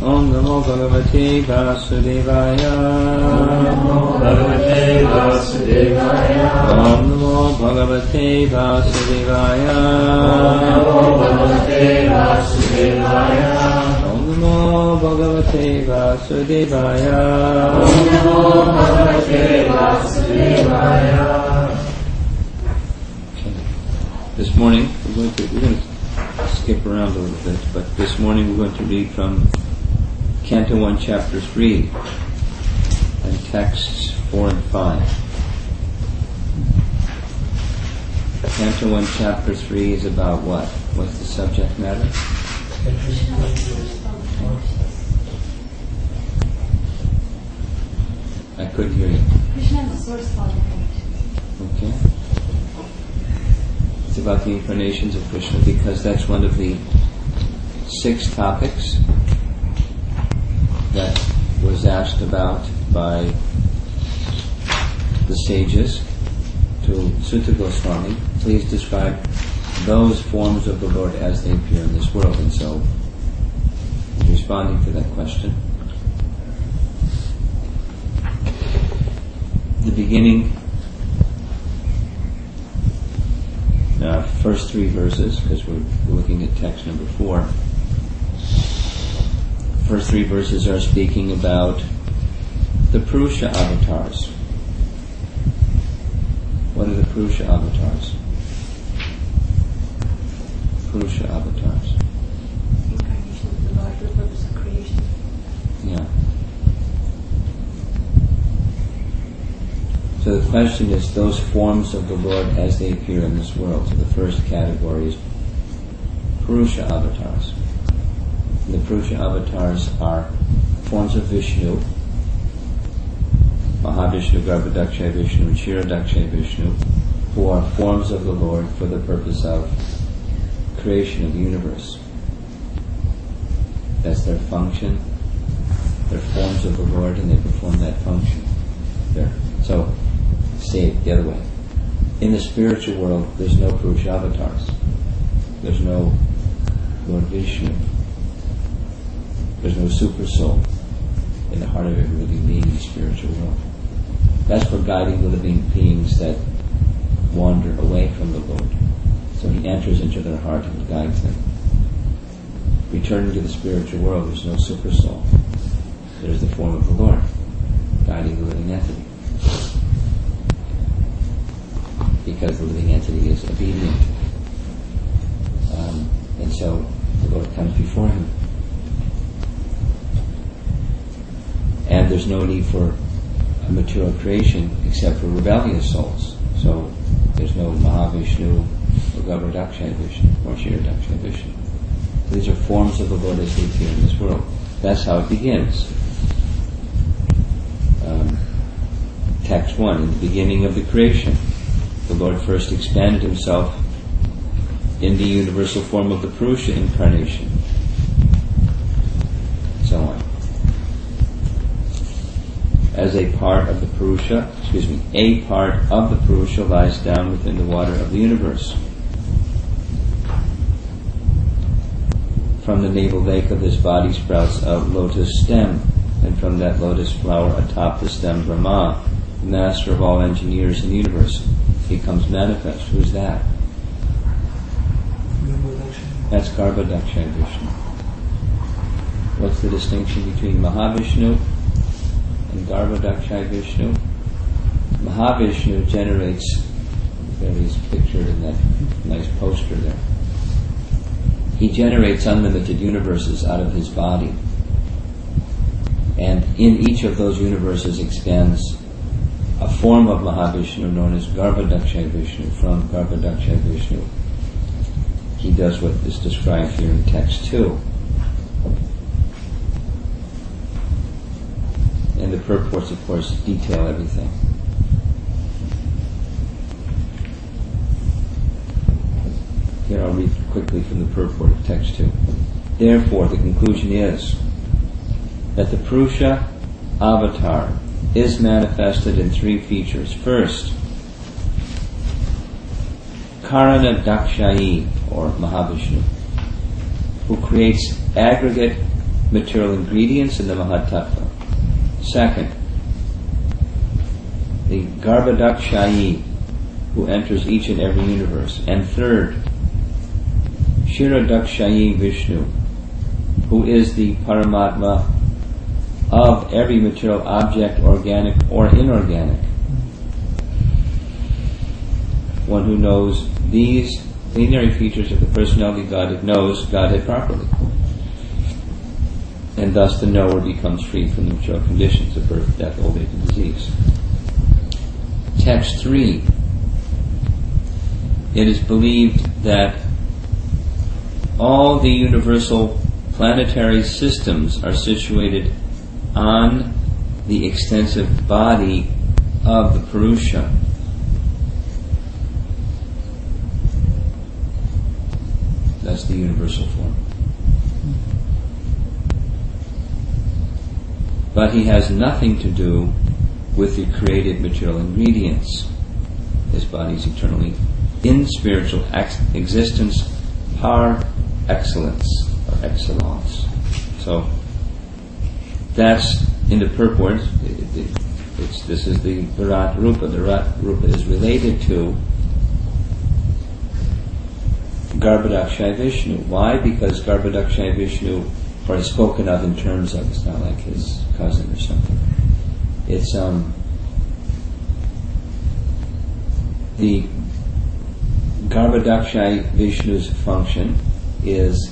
Om Namo Bhagavate Vasudevaya. Om Namo Bhagavate Vasudevaya. Om Namo Bhagavate Vasudevaya. Om Namo Bhagavate Vasudevaya. Om Namo Bhagavate Vasudevaya. This morning we're going to skip around a little bit, but this morning we're going to read from Canto 1, Chapter 3, and texts 4 and 5. Canto 1, Chapter 3 is about what? What's the subject matter? I couldn't hear you. Krishna is the source of all incarnations. Okay. It's about the incarnations of Krishna because that's one of the 6 topics that was asked about by the sages to Sutta Goswami. Please describe those forms of the Lord as they appear in this world. And so, responding to that question, the beginning, first 3 verses, because we're looking at text number 4. First 3 verses are speaking about the Purusha avatars. What are the Purusha avatars? Purusha avatars. Incarnation of the Lord for the purpose of creation. Yeah. So the question is those forms of the Lord as they appear in this world. So the first category is Purusha avatars. And the Purusha avatars are forms of Vishnu, Mahavishnu, Garbhodakshay Vishnu, and Kshirodakshay Vishnu, who are forms of the Lord for the purpose of creation of the universe. That's their function. They're forms of the Lord and they perform that function. So, say it the other way. In the spiritual world, there's no Purusha avatars. There's no Lord Vishnu. There's no super soul in the heart of every living being in the spiritual world. That's for guiding the living beings that wander away from the Lord. So He enters into their heart and guides them. Returning to the spiritual world, there's no super soul. There's the form of the Lord, guiding the living entity. Because the living entity is obedient. And so the Lord comes before him. And there's no need for a material creation except for rebellious souls. So there's no Mahavishnu or Garbhodakshay Vishnu or Kshirodakshay Vishnu. So these are forms of the Lord as they appear in this world. That's how it begins. Text 1, in the beginning of the creation, the Lord first expanded Himself in the universal form of the Purusha incarnation. So on. As a part of the Purusha, a part of the Purusha lies down within the water of the universe. From the navel lake of this body sprouts a lotus stem, and from that lotus flower atop the stem Brahma, the master of all engineers in the universe, becomes manifest. Who's that? That's Garbhodakshay Vishnu. What's the distinction between Mahavishnu and Garbhodakshay Vishnu? Mahavishnu generates, there he's pictured in that nice poster there. He generates unlimited universes out of his body. And in each of those universes expands a form of Mahavishnu known as Garbhodakshay Vishnu. From Garbhodakshay Vishnu, he does what is described here in text 2. And the purports, of course, detail everything. Here I'll read quickly from the purport of text 2. Therefore, the conclusion is that the Purusha avatar is manifested in 3 features. First, Karana Dakshayi, or Mahavishnu, who creates aggregate material ingredients in the Mahatattva. Second, the Garbhodakshayi, who enters each and every universe. And third, Kshirodakshayi Vishnu, who is the Paramatma of every material object, organic or inorganic. One who knows these plenary features of the personality Godhead knows Godhead properly. And thus the knower becomes free from the material conditions of birth, death, old age, and disease. Text 3. It is believed that all the universal planetary systems are situated on the extensive body of the Purusha. That's the universal form. But he has nothing to do with the created material ingredients. His body is eternally in spiritual existence par excellence, or excellence. So that's in the purport. This is the Virat Rupa. The Virat Rupa is related to Garbhodakshayi Vishnu. Why? Because Garbhodakshayi Vishnu, or is spoken of in terms of, it's not like his cousin or something. It's the Garbhodakshayi Vishnu's function is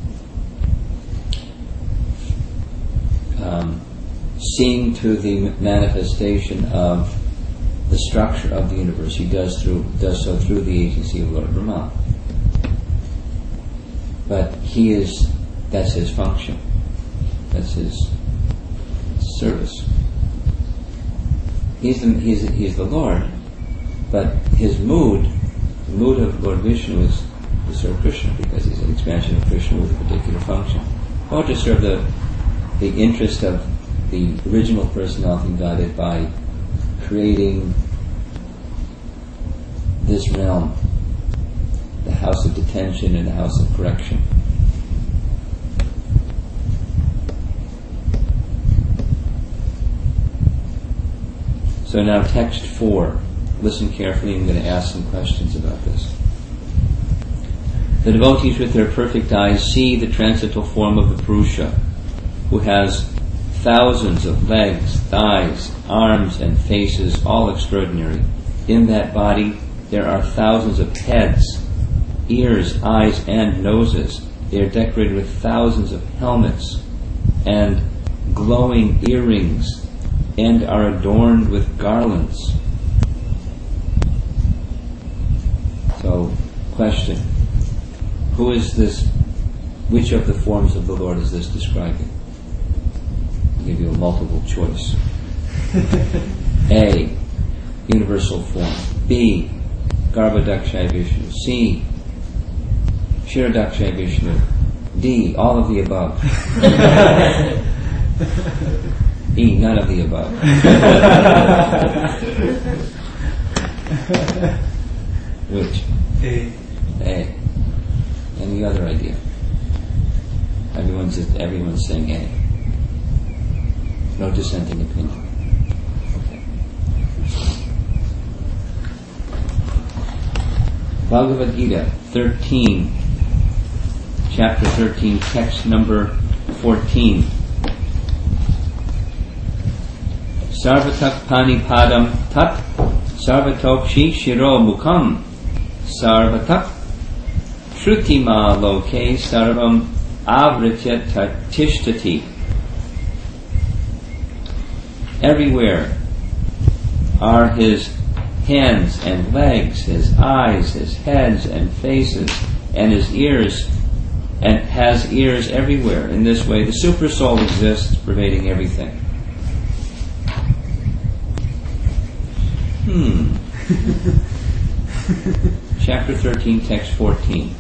seeing to the manifestation of the structure of the universe. He does so through the agency of Lord Brahma. But that's his function. That's his service. He's the Lord, but his mood, the mood of Lord Vishnu is to serve Krishna, because he's an expansion of Krishna with a particular function. Or to serve the interest of the original personality Godhead by creating this realm, the house of detention and the house of correction. So now text 4. Listen carefully, I'm going to ask some questions about this. The devotees with their perfect eyes see the transcendental form of the Purusha, who has thousands of legs, thighs, arms, and faces, all extraordinary. In that body there are thousands of heads, ears, eyes, and noses. They are decorated with thousands of helmets and glowing earrings, and are adorned with garlands. So, question. Who is this? Which of the forms of the Lord is this describing? I'll give you a multiple choice. A, universal form. B, Garbhodakshayi Vishnu. C, Kshirodakshayi Vishnu. D, all of the above. E, none of the above. Which? A. Any other idea? Everyone's saying A. No dissenting opinion. Okay. Bhagavad Gita 13, chapter 13, text number 14. Sarvatak panipadam tat sarvatokshi shiro mukham sarvatak shrutima loke sarvam avritya tishtati. Everywhere are his hands and legs, his eyes, his heads and faces, and his ears, and has ears everywhere. In this way, the super soul exists, pervading everything. Chapter 13, text 14.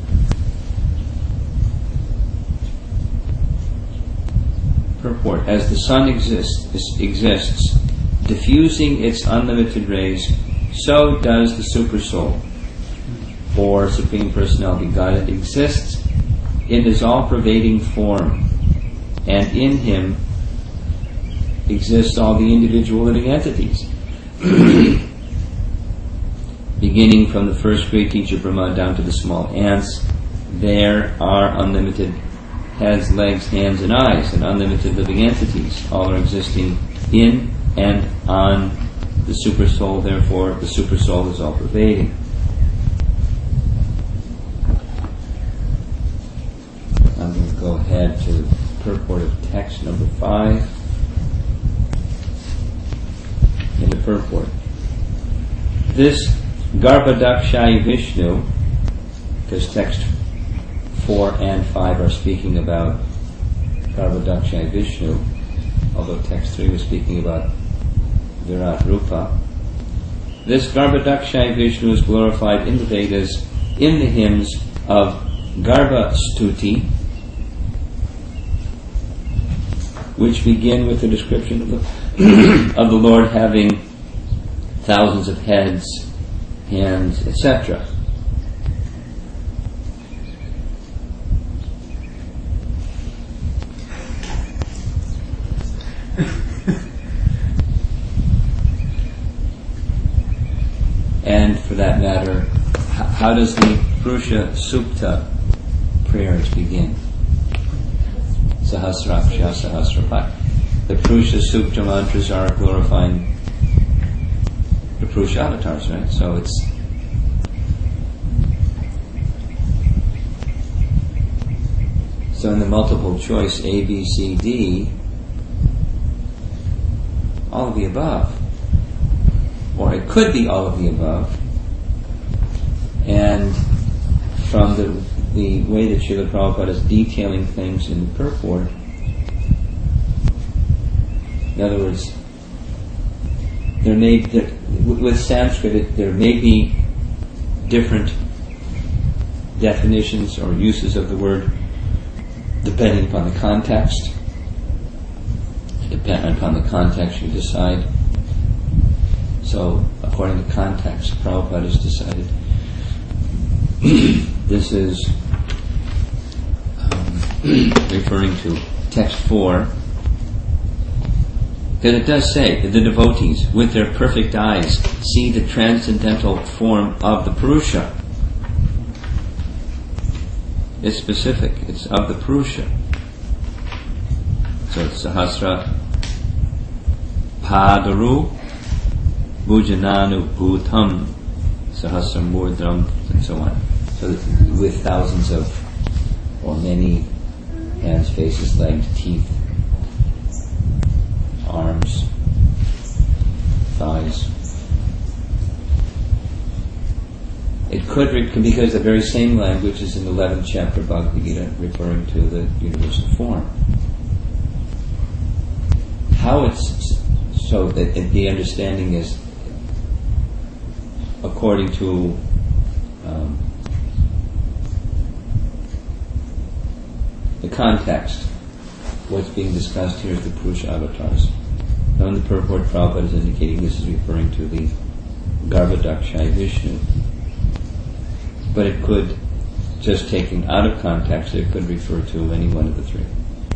Purport. As the sun exists, diffusing its unlimited rays, so does the super soul, or Supreme Personality Godhead, exists in his all-pervading form, and in him exist all the individual living entities. Beginning from the first great teacher Brahma down to the small ants, there are unlimited heads, legs, hands, and eyes, and unlimited living entities. All are existing in and on the Supersoul, therefore the Supersoul is all-pervading. I'm going to go ahead to purport of text number 5. In the purport, this Garbhodakshai Vishnu, because text 4 and 5 are speaking about Garbhodakshai Vishnu, although text 3 was speaking about Virat Rupa. This Garbhodakshai Vishnu is glorified in the Vedas, in the hymns of Garbha Stuti, which begin with the description of the Lord having thousands of heads, hands, etc. And for that matter, how does the Purusha Sukta prayers begin? Sahasraksha Sahasrapat. The Purusha Sukta mantras are glorifying the Purusha avatars, right? So it's in the multiple choice A, B, C, D, all of the above. Or it could be all of the above. And from the way that Srila Prabhupada is detailing things in the purport, in other words, with Sanskrit, there may be different definitions or uses of the word depending upon the context. Depending upon the context, you decide. So, according to context, Prabhupada has decided this is referring to text 4. That it does say that the devotees, with their perfect eyes, see the transcendental form of the Purusha. It's specific. It's of the Purusha. So it's Sahasra Padaru Bhujananu Bhutam Sahasra Murdram, and so on. So with thousands of, or many hands, faces, legs, teeth, arms, thighs. It could, because the very same language is in the 11th chapter of Bhagavad Gita, referring to the universal form. How it's so that the understanding is according to the context. What's being discussed here is the Purusha avatars. Now in the purport, Prabhupada is indicating this is referring to the Garbhodakshai Vishnu. But it could, just taken out of context, it could refer to any one of the three.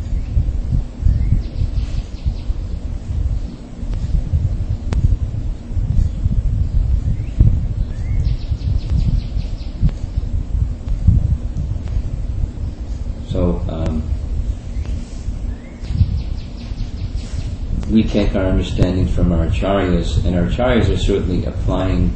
So, we take our understanding from our acharyas, and our acharyas are certainly applying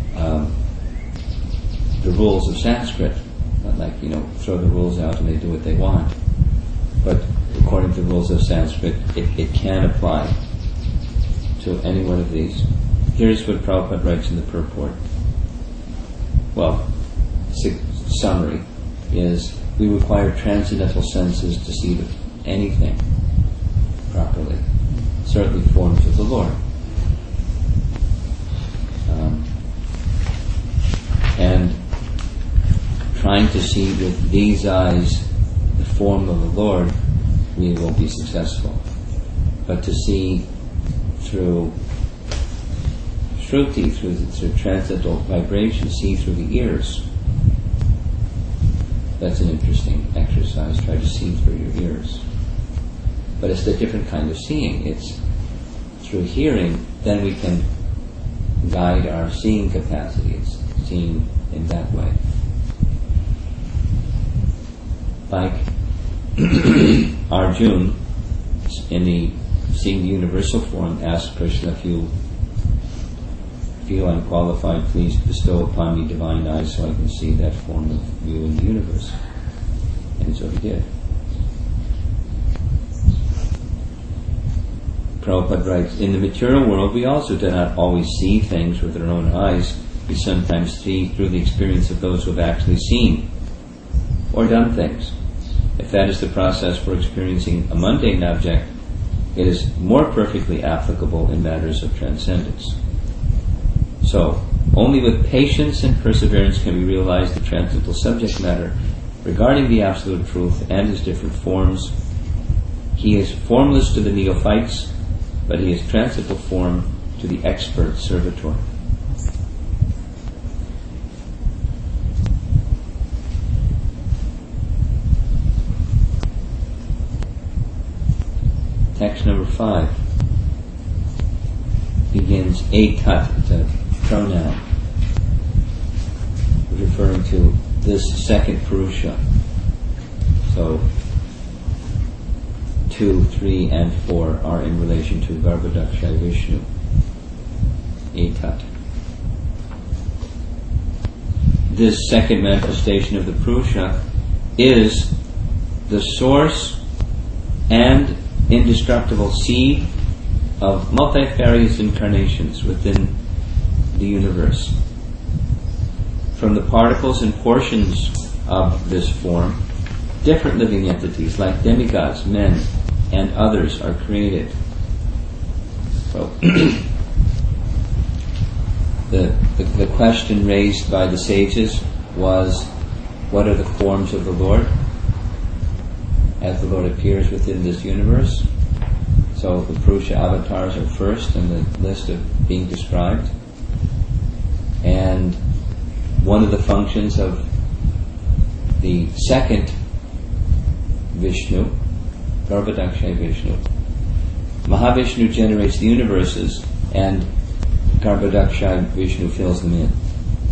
the rules of Sanskrit. Not like, throw the rules out and they do what they want. But according to the rules of Sanskrit, it can apply to any one of these. Here's what Prabhupada writes in the purport. Well, summary is, we require transcendental senses to see anything properly. Certainly forms of the Lord. And trying to see with these eyes the form of the Lord, we will be successful. But to see through Shruti, through transcendental vibration, see through the ears, that's an interesting exercise. Try to see through your ears. But it's a different kind of seeing. It's through hearing, then we can guide our seeing capacity. It's seeing in that way. Like Arjuna, in the Seeing the Universal Form, asked Krishna, if you feel unqualified, please bestow upon me divine eyes so I can see that form of you in the universe. And so he did. Prabhupada writes, in the material world we also do not always see things with our own eyes. We sometimes see through the experience of those who have actually seen or done things. If that is the process for experiencing a mundane object, it is more perfectly applicable in matters of transcendence. So, only with patience and perseverance can we realize the transcendental subject matter regarding the Absolute Truth and His different forms. He is formless to the neophytes, but He is transcendental form to the expert servitor. Text number 5 begins etat, it's a pronoun referring to this second Purusha. So 2, 3, and 4 are in relation to Garbhodakshayi Vishnu. Etat. This second manifestation of the Purusha is the source and indestructible seed of multifarious incarnations within the universe. From the particles and portions of this form, different living entities like demigods, men, and others are created. So, the question raised by the sages was, what are the forms of the Lord as the Lord appears within this universe? So the Purusha avatars are first in the list of being described. And one of the functions of the second Vishnu, Garbhodakshayi Vishnu, Mahavishnu generates the universes and Garbhodakshayi Vishnu fills them in.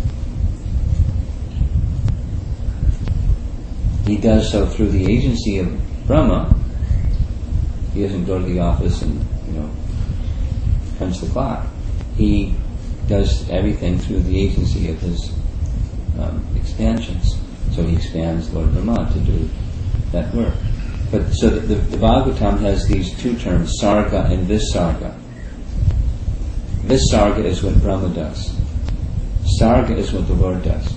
He does so through the agency of Brahma. He doesn't go to the office and, punch the clock. He does everything through the agency of his expansions. So he expands Lord Brahma to do that work. But so the Bhagavatam has these two terms, Sarga and Visarga. Visarga is what Brahma does. Sarga is what the Lord does.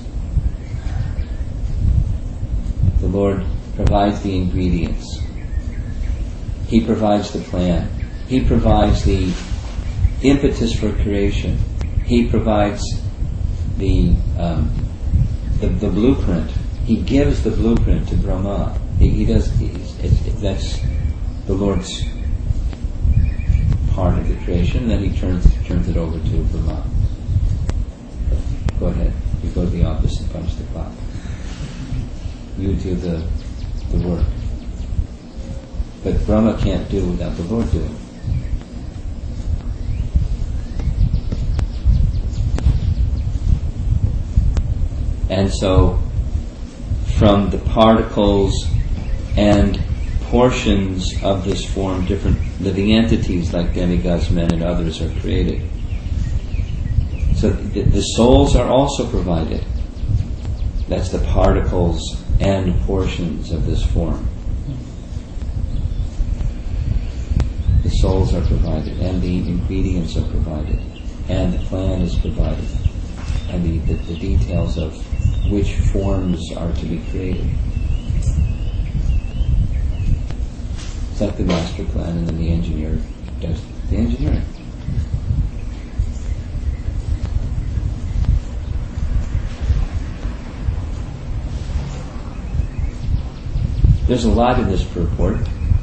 The Lord provides the ingredients. He provides the plan. He provides the impetus for creation. He provides the blueprint. He gives the blueprint to Brahma. That's the Lord's part of the creation. Then He turns it over to Brahma. Go ahead. You go to the office and punch the clock. You do the work. But Brahma can't do without the Lord doing. And so, from the particles and portions of this form, different living entities like demigods, men, and others are created. So the souls are also provided. That's the particles and portions of this form. The souls are provided, and the ingredients are provided, and the plan is provided, and the details of which forms are to be created. It's like the master plan, and then the engineer does the engineering. There's a lot in this purport.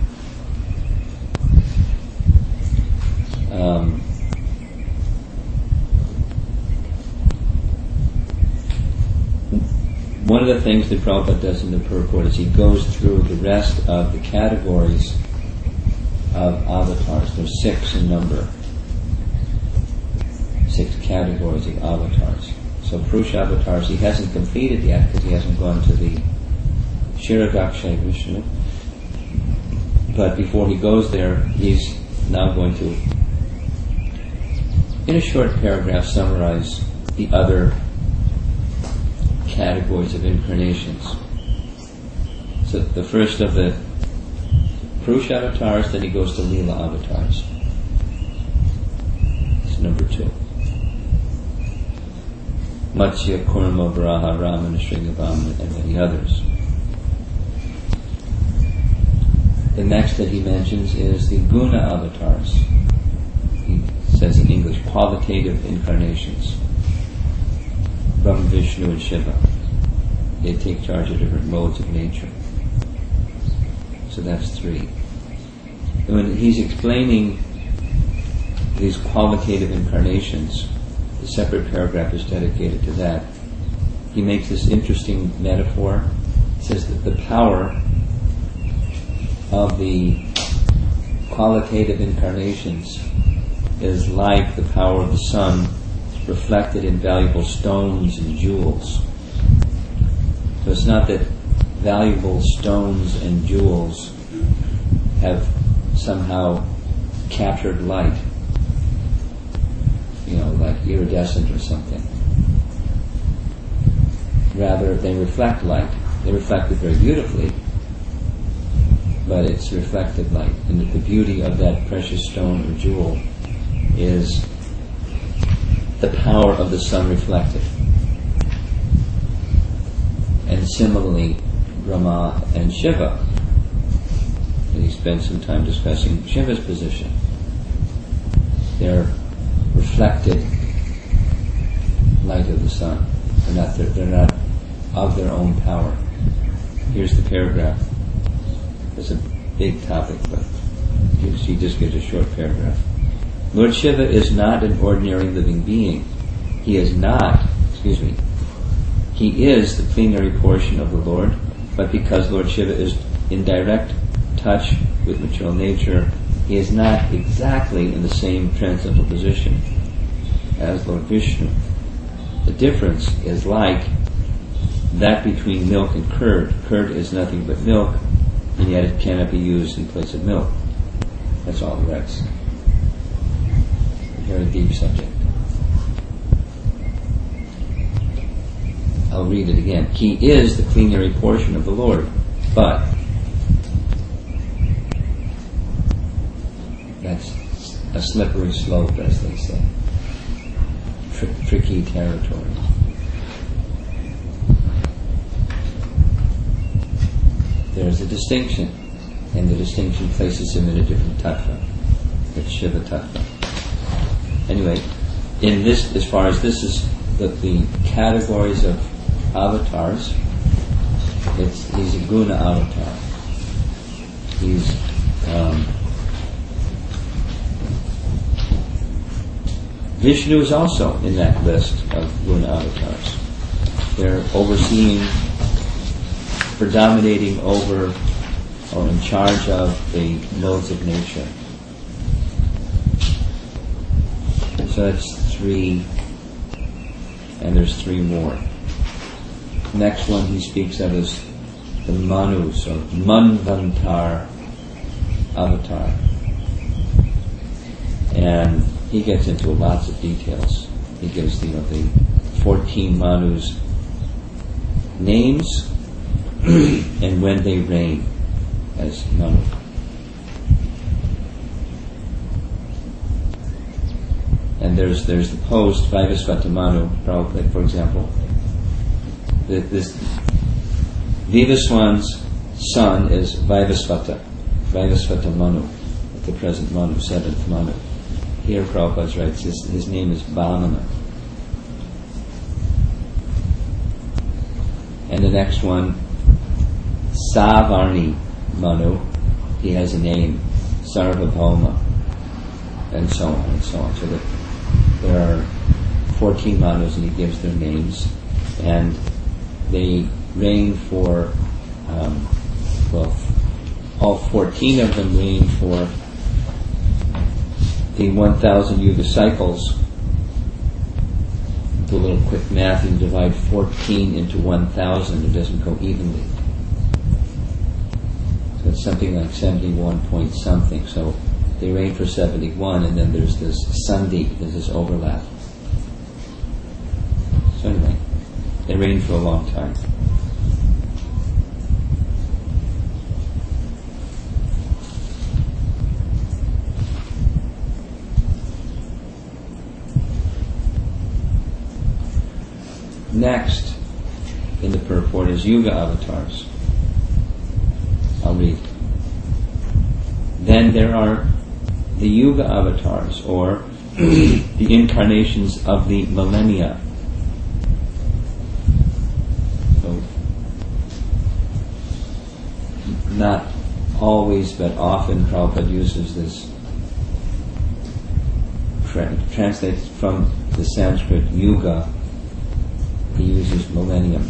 One of the things that Prabhupada does in the purport is he goes through the rest of the categories of avatars. There's 6 in number. 6 categories of avatars. So Purusha avatars he hasn't completed yet because he hasn't gone to the Shiradakshay Vishnu. But before he goes there, he's now going to, in a short paragraph, summarize the other categories of incarnations. So the first of the Purusha avatars, then he goes to Leela avatars. It's number 2. Matsya, Kurma, Varaha, Ramana, Sringavama, and many others. The next that he mentions is the Guna avatars. He says in English, qualitative incarnations. Brahma, Vishnu, and Shiva. They take charge of different modes of nature. So that's 3. And when he's explaining these qualitative incarnations, the separate paragraph is dedicated to that. He makes this interesting metaphor. He says that the power of the qualitative incarnations is like the power of the sun reflected in valuable stones and jewels. So it's not that valuable stones and jewels have somehow captured light, like iridescent or something. Rather, they reflect light. They reflect it very beautifully, but it's reflected light. And the beauty of that precious stone or jewel is the power of the sun reflected. And similarly, Brahma and Shiva. And he spent some time discussing Shiva's position. They're reflected light of the sun. They're not of their own power. Here's the paragraph. It's a big topic, but she just gives a short paragraph. Lord Shiva is not an ordinary living being. He is the plenary portion of the Lord, but because Lord Shiva is in direct touch with material nature, he is not exactly in the same transcendental position as Lord Vishnu. The difference is like that between milk and curd. Curd is nothing but milk, and yet it cannot be used in place of milk. That's all the rest. A very deep subject. I'll read it again. He is the plenary portion of the Lord, but that's a slippery slope, as they say. Tricky territory. There's a distinction, and the distinction places him in a different tattva. It's Shiva tattva. Anyway, in this, as far as this is the categories of avatars, he's a guna avatar. He's Vishnu is also in that list of guna avatars. They're overseeing, predominating over, or in charge of the modes of nature. So that's 3, and there's 3 more. Next one he speaks of is the Manus, or Manvantar avatar. And he gets into lots of details. He gives the 14 Manus names and when they reign as Manu. And there's the post Vaivasvata Manu, Prabhupada, for example. This Vivaswan's son is Vaivasvata Manu, at the present Manu, 7th Manu. Here Prabhupada writes his name is Vamana. And the next one, Savarni Manu, he has a name, Sarvabhauma, and so on and so on. So that there are 14 Manus, and he gives their names, and they reign for, all 14 of them reign for the 1,000 yuga cycles, do a little quick math, you divide 14 into 1,000, it doesn't go evenly. So it's something like 71 point something. So they reign for 71, and then there's this sandhi, there's this overlap. So anyway, they reign for a long time. Next in the purport is Yuga avatars. I'll read. Then there are the Yuga avatars, or the incarnations of the millennia. So, not always, but often Prabhupada uses this, translates from the Sanskrit yuga. He uses millennium.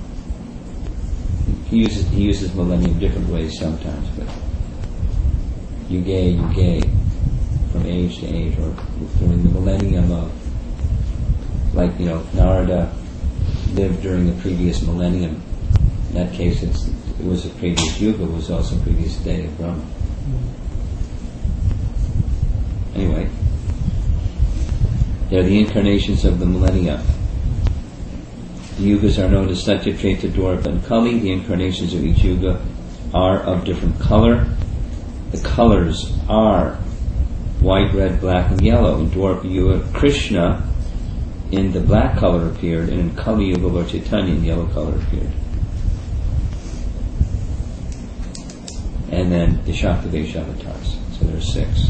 He uses millennium different ways sometimes, but yuge, from age to age, or during the millennium of, like, Narada lived during the previous millennium. In that case, it was a previous yuga, it was also a previous day of Brahma. Anyway, they're the incarnations of the millennia. The yugas are known as Satya, Treta, Dwapara, and Kali. The incarnations of each yuga are of different color. The colors are white, red, black, and yellow. In Dwapara Yuga, Krishna in the black color appeared, and in Kali Yuga, Lord Chaitanya in the yellow color appeared. And then the Shaktavesh avatars. So there are 6.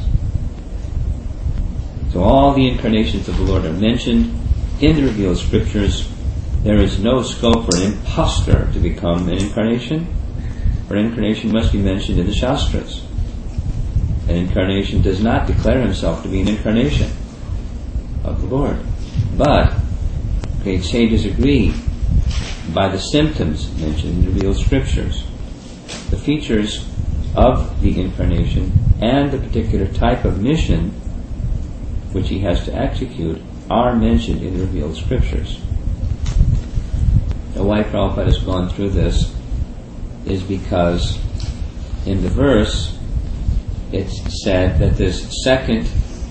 So all the incarnations of the Lord are mentioned in the revealed scriptures. There is no scope for an impostor to become an incarnation, for an incarnation must be mentioned in the Shastras. An incarnation does not declare himself to be an incarnation of the Lord. But great sages agree by the symptoms mentioned in the revealed scriptures. The features of the incarnation and the particular type of mission which he has to execute are mentioned in the revealed scriptures. Now, why Prabhupada has gone through this is because in the verse it's said that this second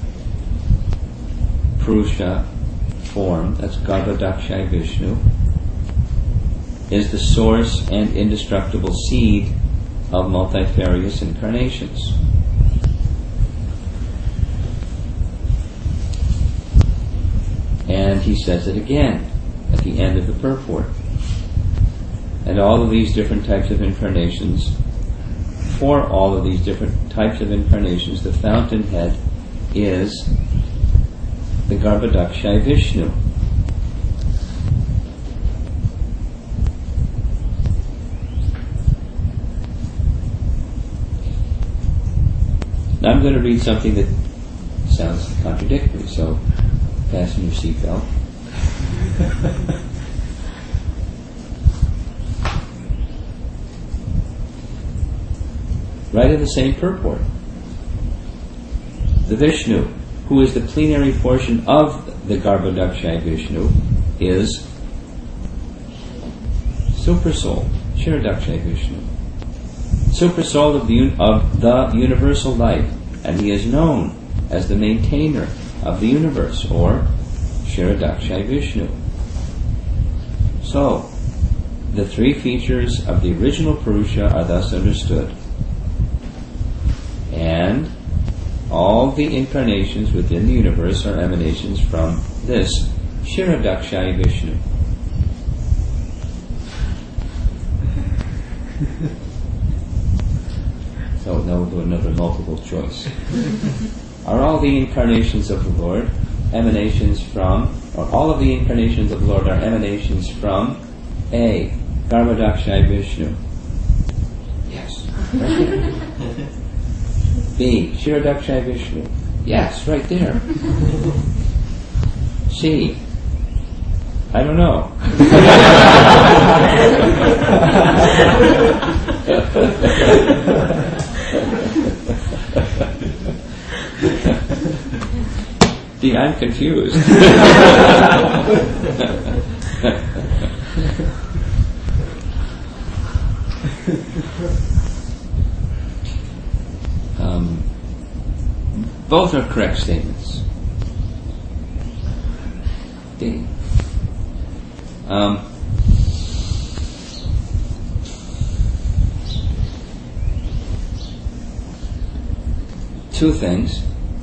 Purusha form, that's Garbhodakshaya Vishnu, is the source and indestructible seed of multifarious incarnations. And he says it again at the end of the purport. And all of these different types of incarnations, for all of these different types of incarnations, the fountainhead is the Garbhodakshaya Vishnu. Now I'm going to read something that sounds contradictory, so fasten your seatbelt. Right in the same purport. The Vishnu, who is the plenary portion of the Garbhodakshaya Vishnu, is Supersoul, Kshirodakshaya Vishnu. Supersoul of the universal life, and he is known as the maintainer of the universe, or Kshirodakshaya Vishnu. So, the 3 features of the original Purusha are thus understood. And all the incarnations within the universe are emanations from this Kshirodakshaya Vishnu. So now we'll do another multiple choice. Are all the incarnations of the Lord emanations from, or all of the incarnations of the Lord are emanations from A, Garbhodakshaya Vishnu? Yes. B, Kshirodakshaya Vishnu? Yes, right there. C, I don't know. Gee, I'm confused. Both are correct statements. D. Two things.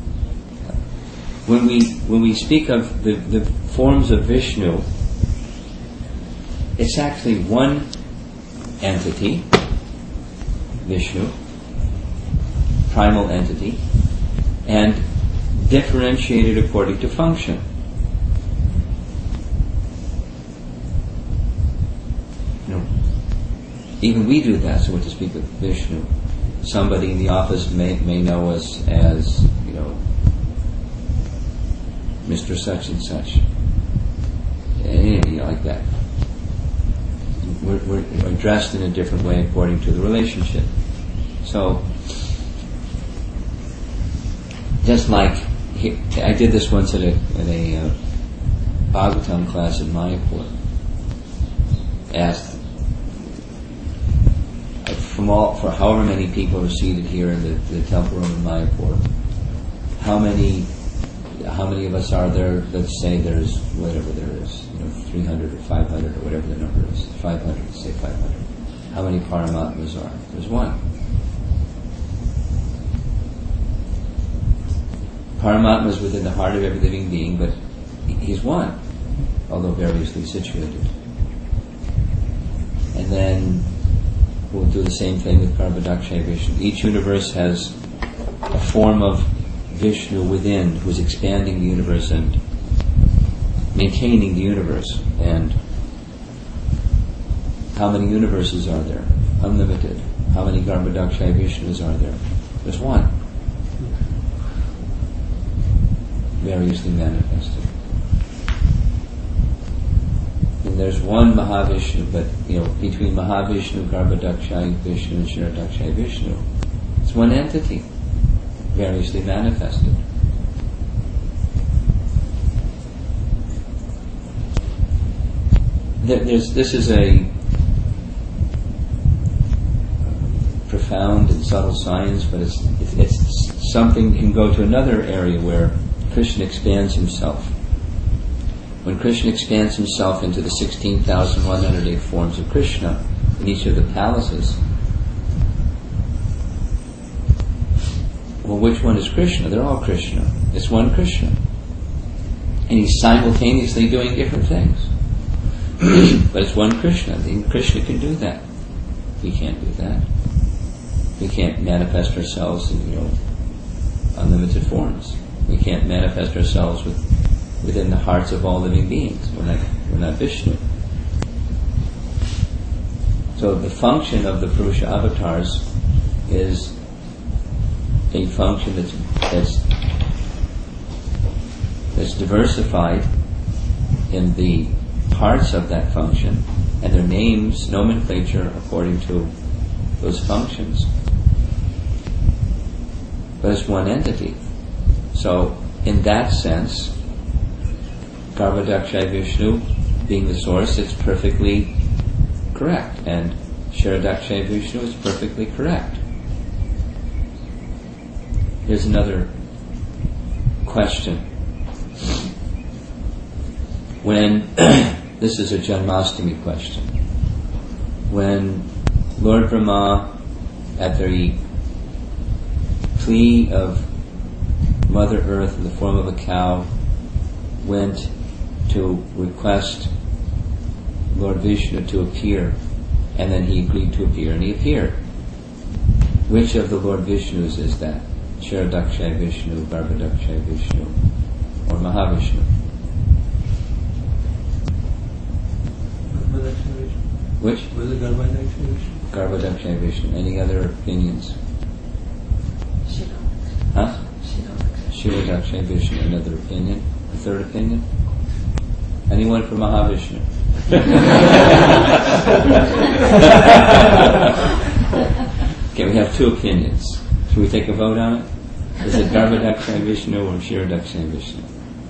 When we speak of the forms of Vishnu, it's actually one entity, Vishnu, primal entity, and differentiated according to function. Even we do that. So, to speak of Vishnu, somebody in the office may know us as, Mr. Such and Such, like that. We're addressed in a different way according to the relationship. So, just like I did this once at a Bhagavatam class in Mayapur. Asked for however many people are seated here in the temple room in Mayapur, how many of us are there? Let's say there's whatever there is, 300 or 500 or whatever the number is. 500, let's say 500. How many Paramatmas are? There's one. Paramatma is within the heart of every living being, but he's one, although variously situated. And then we'll do the same thing with Garbhodakshaya Vishnu. Each universe has a form of Vishnu within, who's expanding the universe and maintaining the universe. And how many universes are there? Unlimited. How many Garbhodakshaya Vishnus are there? There's one. Variously manifested. And there's one Mahavishnu, but between Mahavishnu, Garbhodakshaya Vishnu, and Kshirodakshaya Vishnu, it's one entity, variously manifested. This is a profound and subtle science, but it's something can go to another area where Krishna expands himself. When Krishna expands himself into the 16,108 forms of Krishna in each of the palaces, well, which one is Krishna? They're all Krishna. It's one Krishna. And he's simultaneously doing different things. But it's one Krishna. And Krishna can do that. We can't do that. We can't manifest ourselves in unlimited forms. We can't manifest ourselves within the hearts of all living beings. We're not Vishnu. So the function of the Purusha avatars is a function that's diversified in the parts of that function and their names, nomenclature according to those functions. But it's one entity. So, in that sense, Garbhodakshaya Vishnu, being the source, it's perfectly correct. And Kshirodakshaya Vishnu is perfectly correct. Here's another question. When, this is a Janmashtami question. When Lord Brahma, at the plea of Mother Earth in the form of a cow, went to request Lord Vishnu to appear, and then he agreed to appear, and he appeared. Which of the Lord Vishnus is that? Kshirodakshaya Vishnu, Garbhodakshaya Vishnu, or Mahavishnu? Which? Was it Garbhodakshaya Vishnu? Garbhodakshaya Vishnu. Any other opinions? Huh? Kshirodakshaya Vishnu. Another opinion? A third opinion? Anyone for Mahavishnu? Okay, we have two opinions. Should we take a vote on it? Is it Garbhodakshaya Vishnu or Kshirodakshaya Vishnu?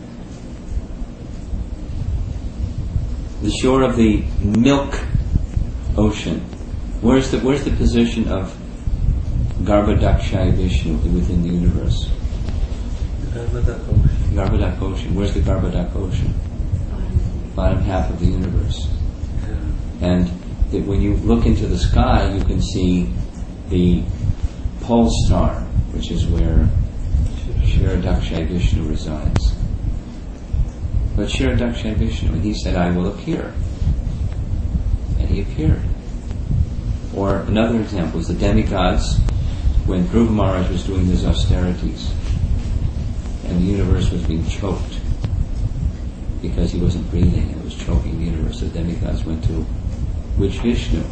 the shore of the milk ocean. Where's the position of Garbhodakshaya Vishnu within the universe? Garbhodak ocean. Where's the Garbhodak ocean? Bottom half of the universe. And when you look into the sky, you can see the pole star, which is where Kshirodakshaya Vishnu resides. But Kshirodakshaya Vishnu, he said, I will appear. And he appeared. Or another example is the demigods, when Dhruva Maharaj was doing his austerities, and the universe was being choked because he wasn't breathing, and it was choking the universe. The demigods went to which Vishnu?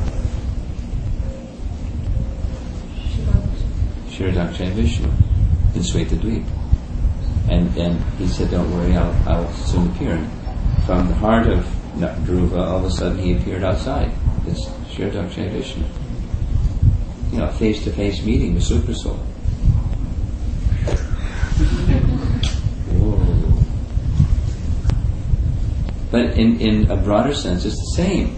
Kshirodakshaya Vishnu in Svetadvip. And then he said, don't worry, I'll soon appear. And from the heart of Dhruva, all of a sudden he appeared outside, this Kshirodakshaya Vishnu. A face-to-face meeting with Super Soul. Whoa. But in a broader sense, it's the same.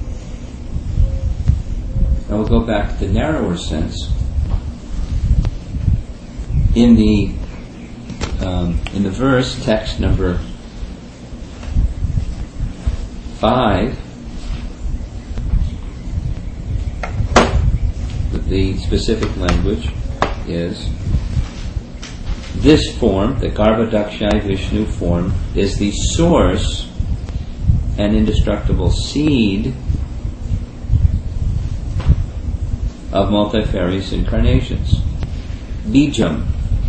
Now we'll go back to the narrower sense. In the verse, text number 5, the specific language is this form, the Garbhodakshaya Vishnu form, is the source and indestructible seed of multifarious incarnations. Bijam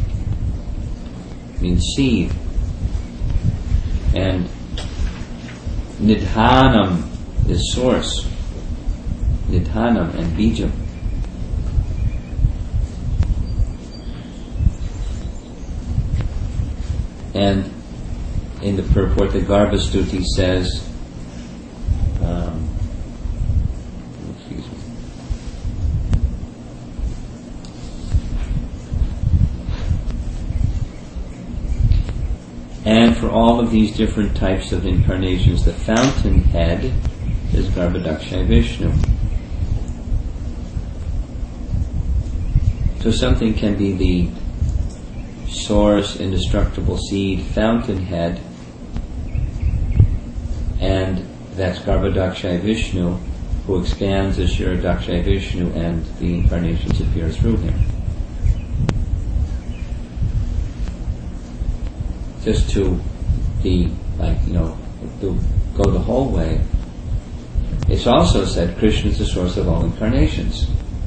means seed, and Nidhanam is source. Nidhanam and Bijam. And in the purport, the Garbhastuti says, excuse me. And for all of these different types of incarnations, the fountainhead is Garbhodakshaya Vishnu. So something can be the source, indestructible seed, fountainhead, and that's Garbhodakshaya Vishnu, who expands as Kshirodakshaya Vishnu, and the incarnations appear through him. Just to be to go the whole way, it's also said Krishna is the source of all incarnations.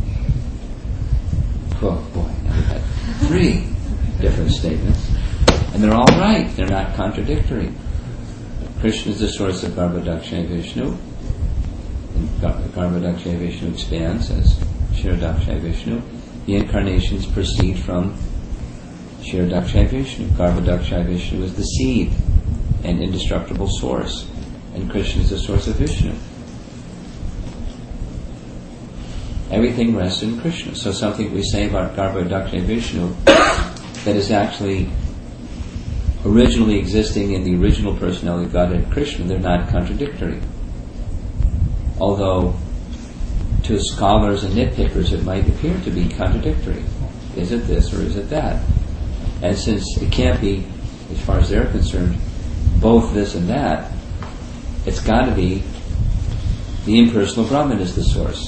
Oh boy, now we've had 3 different statements, and they're all right. They're not contradictory. Krishna is the source of Garbhodakshaya Vishnu, and Garbhodakshaya Vishnu expands as Kshirodakshaya Vishnu. The incarnations proceed from Kshirodakshaya Vishnu. Garbhodakshaya Vishnu is the seed and indestructible source, and Krishna is the source of Vishnu. Everything rests in Krishna. So something we say about Garbhodakshaya Vishnu that is actually originally existing in the original personality of Godhead Krishna, they're not contradictory. Although to scholars and nitpickers it might appear to be contradictory. Is it this or is it that? And since it can't be, as far as they're concerned, both this and that, it's got to be the impersonal Brahman is the source.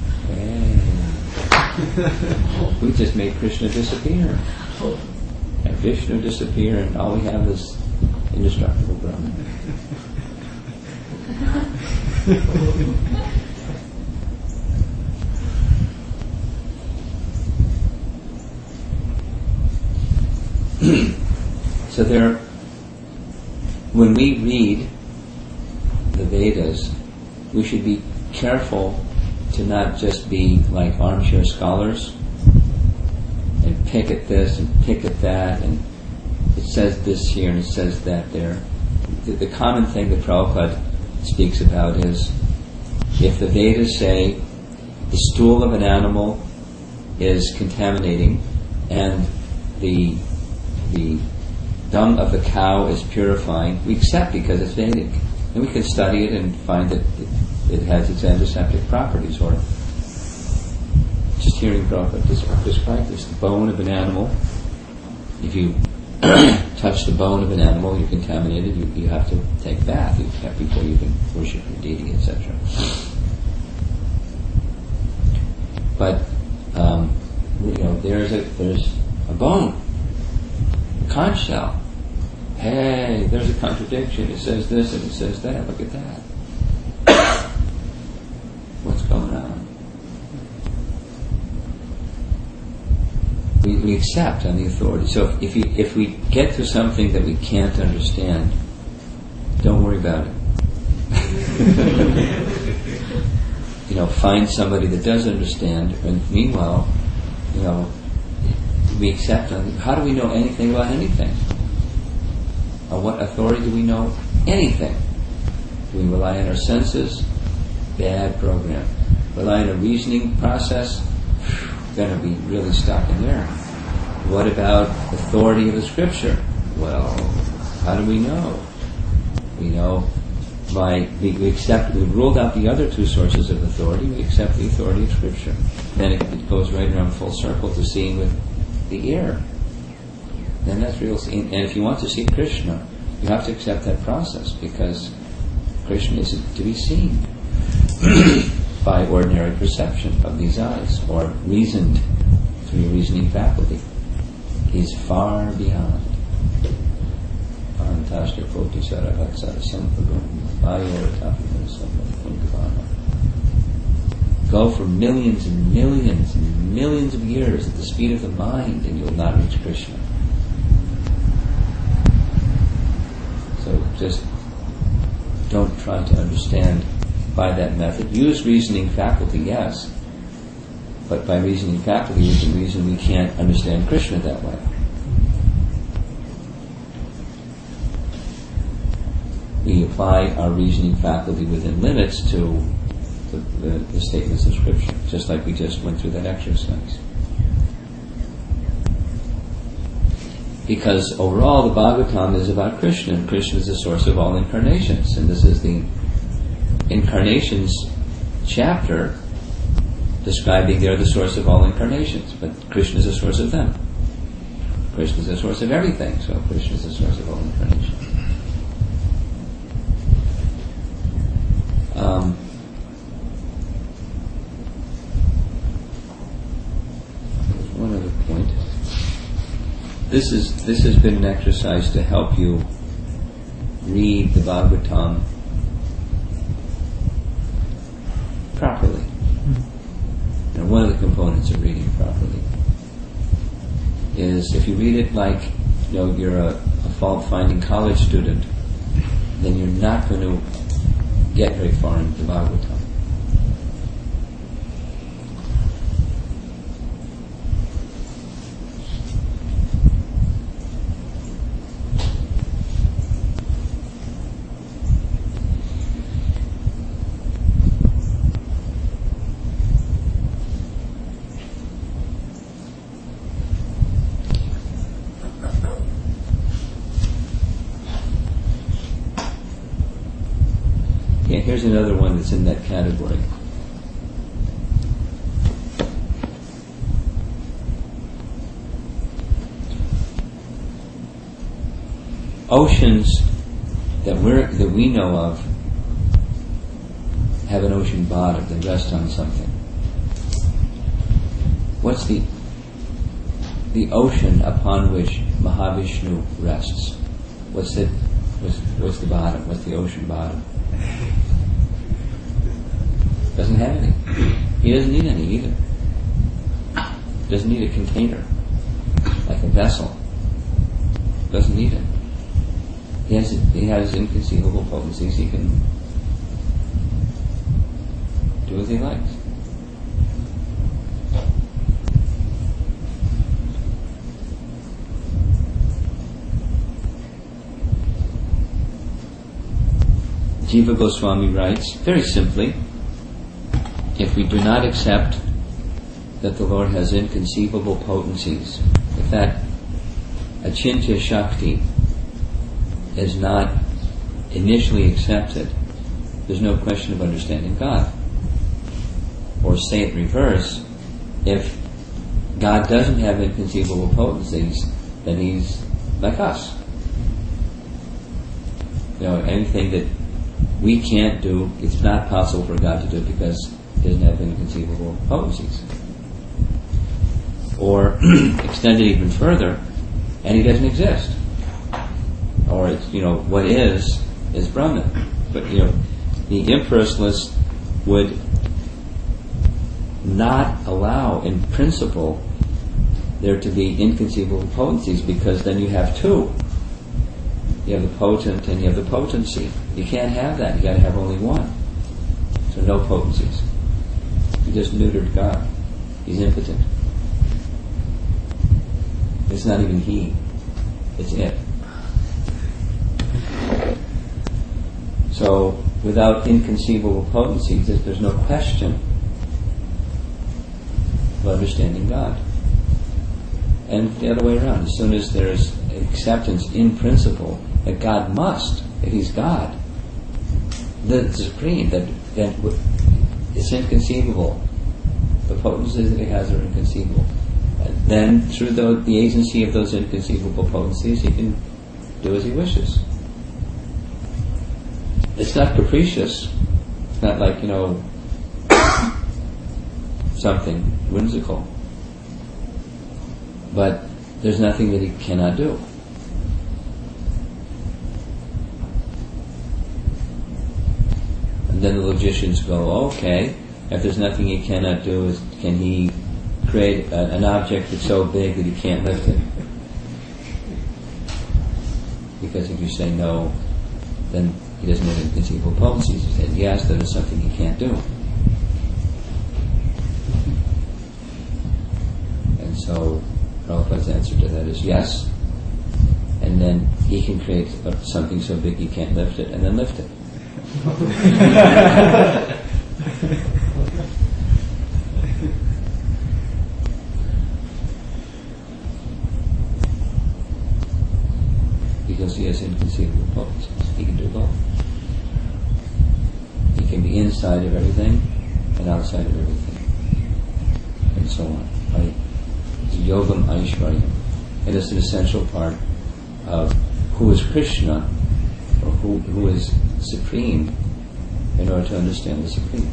We just made Krishna disappear. And Vishnu disappear, and all we have is indestructible Brahman. So when we read the Vedas, we should be careful to not just be like armchair scholars and pick at this and pick at that, and it says this here and it says that there. The common thing that Prabhupada speaks about is, if the Vedas say the stool of an animal is contaminating and the dung of the cow is purifying, we accept because it's Vedic. And we can study it and find that it has its antiseptic properties, or just hearing Prabhupada describe this, the bone of an animal. If you touch the bone of an animal, you're contaminated, you have to take a bath before you can worship your deity, etc. But there's a bone, a conch shell. Hey, there's a contradiction. It says this and it says that. Look at that. What's going on? We accept on the authority. So if we get to something that we can't understand, don't worry about it. Find somebody that does understand, and meanwhile, we accept on. How do we know anything about anything? On what authority do we know anything? Do we rely on our senses? Bad program. Rely on a reasoning process? Going to be really stuck in there. What about authority of the scripture? Well, how do we know? We know we've ruled out the other two sources of authority, we accept the authority of scripture. Then it goes right around full circle to seeing with the ear. Then that's real seeing. And if you want to see Krishna, you have to accept that process, because Krishna is to be seen by ordinary perception of these eyes, or reasoned through your reasoning faculty. He's far beyond. Go for millions and millions and millions of years at the speed of the mind, and you will not reach Krishna. So just don't try to understand by that method. Use reasoning faculty, yes, but by reasoning faculty you can reason we can't understand Krishna that way. We apply our reasoning faculty within limits to the statements of Scripture, just like we just went through that exercise. Because overall the Bhagavatam is about Krishna, and Krishna is the source of all incarnations, and this is the incarnations chapter describing they're the source of all incarnations, but Krishna is the source of them. Krishna is the source of everything, so Krishna is the source of all incarnations. There's one other point. This has been an exercise to help you read the Bhagavatam properly. And one of the components of reading properly is, if you read it like you're a fault-finding college student, then you're not going to get very far into the Bhagavatam. Here's another one that's in that category. Oceans that we know of have an ocean bottom. They rest on something. What's the ocean upon which Mahavishnu rests? What's the bottom? What's the ocean bottom? Doesn't have any. He doesn't need any either. Doesn't need a container, like a vessel. Doesn't need it. He has inconceivable potencies. He can do as he likes. Jiva Goswami writes, very simply, if we do not accept that the Lord has inconceivable potencies, if that Achintya Shakti is not initially accepts it, there's no question of understanding God. Or say it reverse, if God doesn't have inconceivable potencies, then He's like us. Anything that we can't do, it's not possible for God to do because He doesn't have inconceivable potencies. Or extend it even further, and He doesn't exist. Or it's, what is Brahman. But the impersonalist would not allow, in principle, there to be inconceivable potencies, because then you have two. You have the potent and you have the potency. You can't have that. You got to have only one. So no potencies. You just neutered God. He's impotent. It's not even He. It's it. So without inconceivable potencies, there's no question of understanding God. And the other way around, as soon as there's acceptance in principle that God must, if He's God, the Supreme, that it's inconceivable. The potencies that He has are inconceivable. And then through the agency of those inconceivable potencies, He can do as He wishes. It's not capricious. It's not like, something whimsical. But there's nothing that He cannot do. And then the logicians go, okay, if there's nothing He cannot do, can He create an object that's so big that He can't lift it? Because if you say no, then He doesn't have inconceivable potencies. You say yes, then there's something He can't do. And so Prabhupada's answer to that is yes, and then He can create something so big He can't lift it, and then lift it. Because He has inconceivable potencies. He can do both. He can be inside of everything and outside of everything, and so on. Right? It's Yogam Aishvaryam. And it's an essential part of who is Krishna, or who is Supreme, in order to understand the Supreme.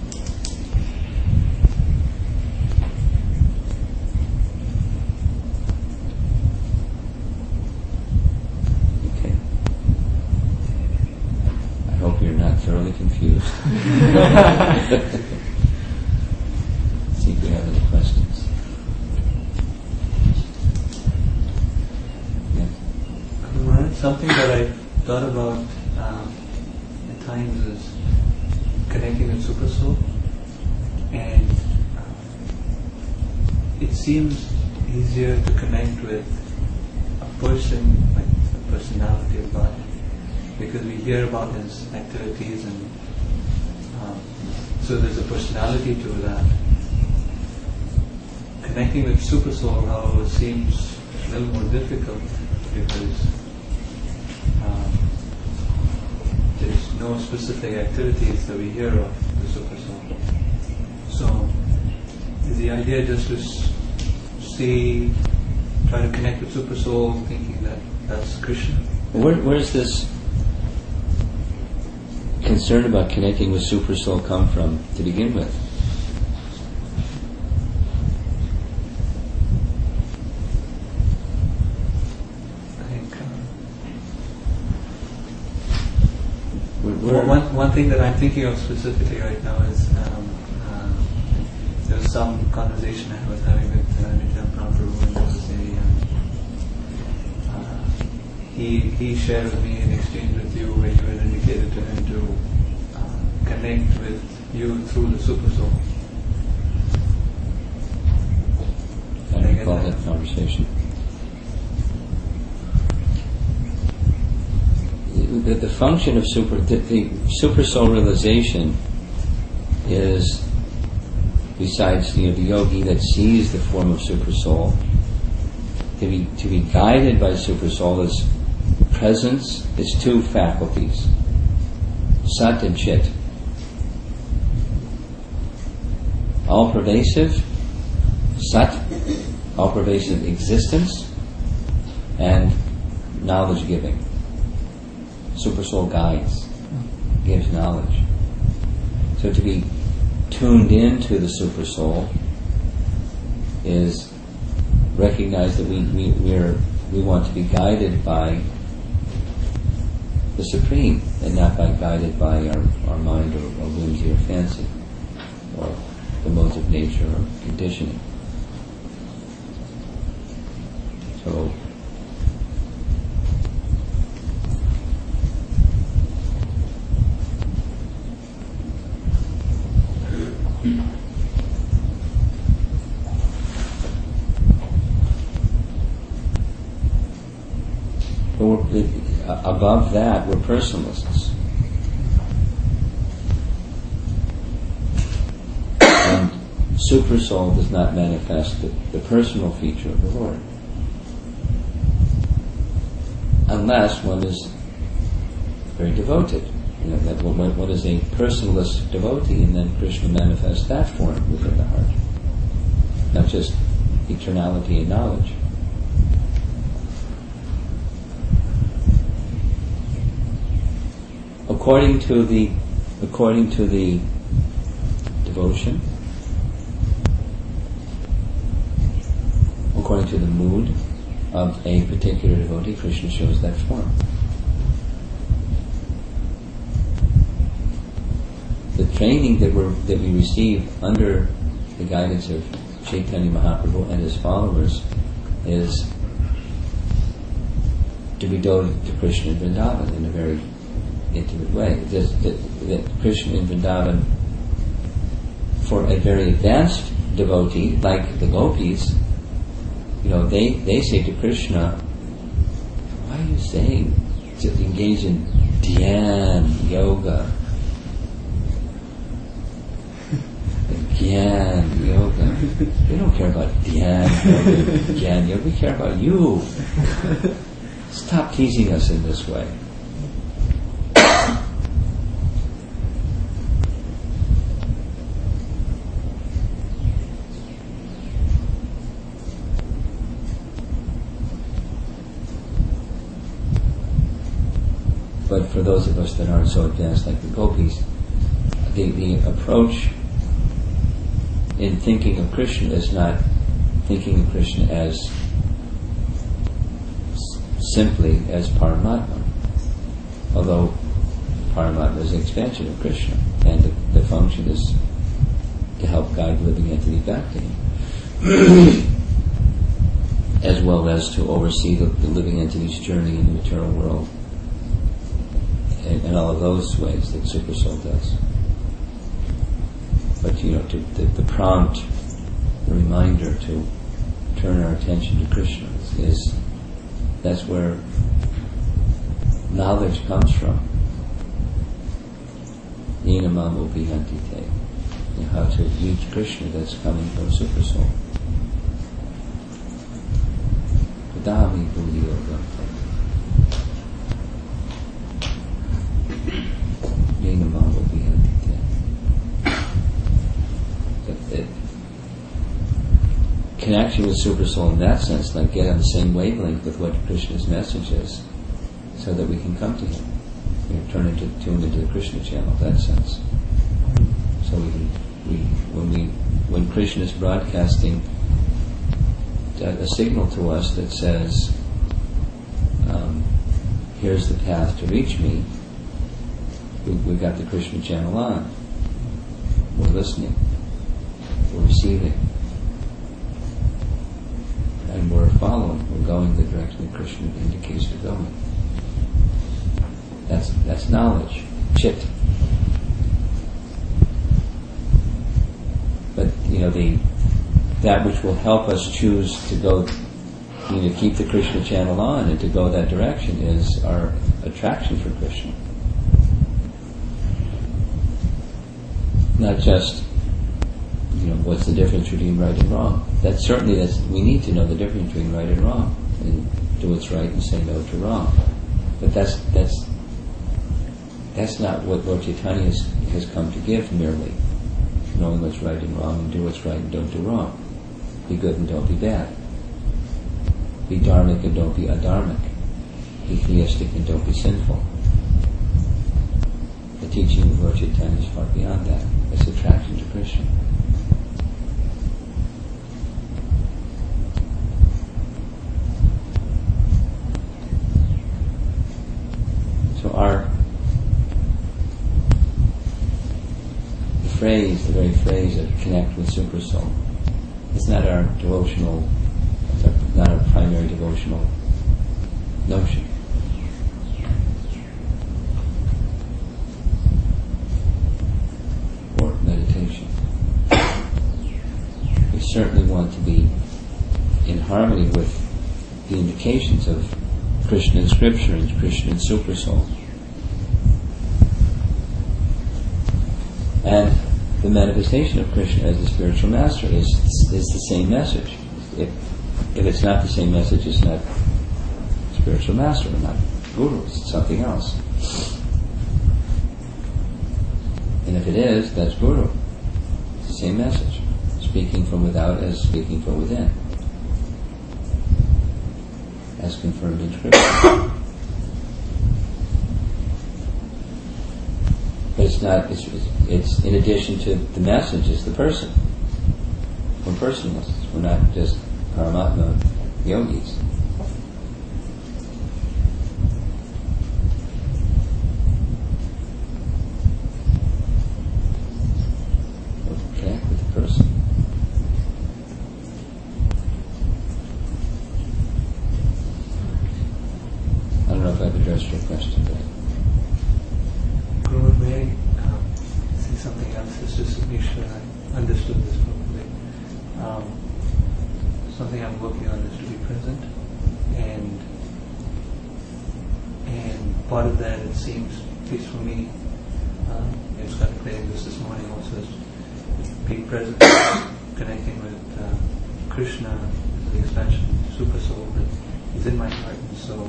Okay. I hope you're not thoroughly confused. See if we have any questions. Something that I thought about at times is connecting with Super Soul, and it seems easier to connect with a person, like the personality of God, because we hear about His activities, and so there's a personality to that. Connecting with Super Soul, however, seems a little more difficult, because there's no specific activities that we hear of the Super Soul. So, is the idea just to try to connect with Super Soul, thinking that that's Krishna? Where's this concern about connecting with Super Soul come from to begin with? One thing that I'm thinking of specifically right now is there was some conversation I was having with Nityanand Prabhu, and there was he shared with me in exchange with you where you had indicated to him to connect with you through the Super Soul. I recall that conversation. The function of the Super Soul realization is, besides the yogi that sees the form of Super Soul, to be guided by Super Soul is presence. It's two faculties. Sat and Chit. All pervasive, Sat, all pervasive existence, and knowledge giving. Supersoul guides, gives knowledge. So to be tuned into the Supersoul is recognize that we want to be guided by the Supreme and not guided by our mind or whimsy or fancy or the modes of nature or conditioning. So above that, we're personalists. And Supersoul does not manifest the personal feature of the Lord. Unless one is very devoted. You know, that one is a personalist devotee, and then Krishna manifests that form within the heart. Not just eternality and knowledge. According to the devotion, according to the mood of a particular devotee, Krishna shows that form. The training that we receive under the guidance of Chaitanya Mahaprabhu and his followers is to be devoted to Krishna in Vrindavan in a very intimate way. That Krishna in Vrindavan, for a very advanced devotee like the gopis, you know, they say to Krishna, "Why are you saying to engage in dhyan yoga?" Dhyan yoga. We don't care about dhyan yoga, dhyan yoga. We care about you. Stop teasing us in this way. But for those of us that aren't so advanced like the gopis, the approach in thinking of Krishna is not thinking of Krishna as simply as Paramatma, although Paramatma is an expansion of Krishna, and the function is to help guide living entity back to him, as well as to oversee the living entity's journey in the material world, and all of those ways that Supersoul does. But the prompt, the reminder to turn our attention to Krishna that's where knowledge comes from. Nina Mamo Bihanti Te. How to reach Krishna that's coming from Supersoul. Padami Buddhi Yoga. Nina Mamo Bihanti Te. Connection with Supersoul in that sense, like get on the same wavelength with what Krishna's message is, so that we can come to him. Tune into the Krishna channel in that sense. So when Krishna is broadcasting a signal to us that says, here's the path to reach me, we've got the Krishna channel on. We're listening. We're receiving. And we're following. We're going the direction that Krishna indicates we're going. That's knowledge. Chit. But that which will help us choose to go, keep the Krishna channel on and to go that direction is our attraction for Krishna. Not just, what's the difference between right and wrong. We need to know the difference between right and wrong, and do what's right and say no to wrong. But that's that's not what Lord Chaitanya has come to give merely. Knowing what's right and wrong, and do what's right and don't do wrong. Be good and don't be bad. Be dharmic and don't be adharmic. Be theistic and don't be sinful. The teaching of Lord Chaitanya is far beyond that. It's attraction to Krishna. So the very phrase of connect with Super Soul, it's not our devotional, not our primary devotional notion. Or meditation. We certainly want to be in harmony with the indications of Krishna in Scripture and Krishna in Super Soul. And the manifestation of Krishna as the spiritual master is the same message. If it's not the same message, it's not spiritual master, or not guru, it's something else. And if it is, that's guru. It's the same message. Speaking from without as speaking from within. As confirmed in Scripture. But it's not, it's in addition to the message, it's the person. We're personalists. We're not just Paramatma yogis. We'll connect with the person. I don't know if I've addressed your question, but Guru, may I say something else? It's just to make sure I understood this properly. Something I'm working on is to be present, and part of that, it seems, at least for me, it's got to play this morning also, is being present, connecting with Krishna, the expansion, Super Soul that is in my heart, and so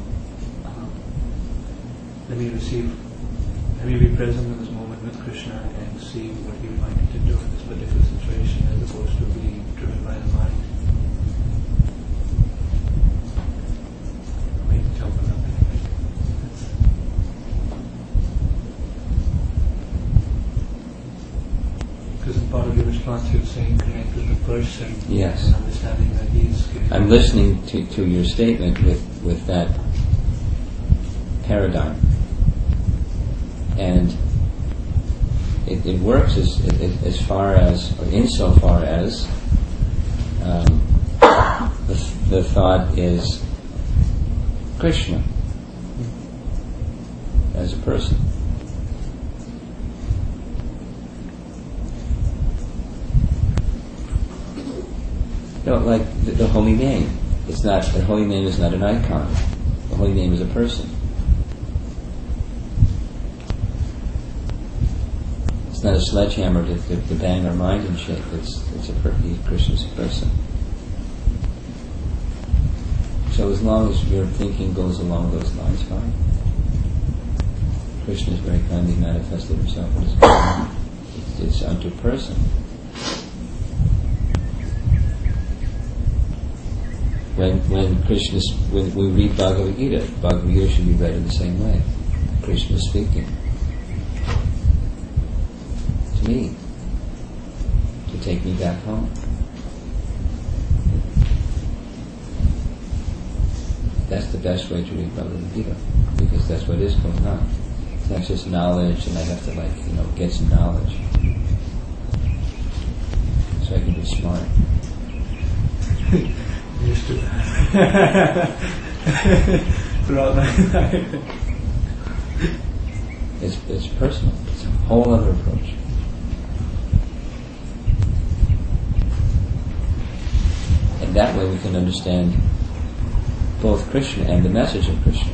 let me be present in this moment with Krishna and see what he would like me to do in this particular situation, as opposed to being driven by the mind. Maybe jump it up anyway. Because in part of your response you're saying connect with the person. Yes. And understanding that he's... I'm listening to your statement with that paradigm. And it works as far as, or insofar as the thought is Krishna as a person. No, like the holy name. It's not, the holy name is not an icon. The holy name is a person. It's not a sledgehammer to bang our mind in shape. Krishna's a person. So as long as your thinking goes along those lines, fine. Krishna has very kindly manifested himself in his body. It's unto person. When we read Bhagavad Gita should be read in the same way. Krishna is speaking to me to take me back home. That's the best way to read Bhagavad Gita, because that's what is going on. It's not just knowledge, and I have to get some knowledge so I can be smart. Used to that throughout my life. It's personal. It's a whole other approach. And that way we can understand both Krishna and the message of Krishna.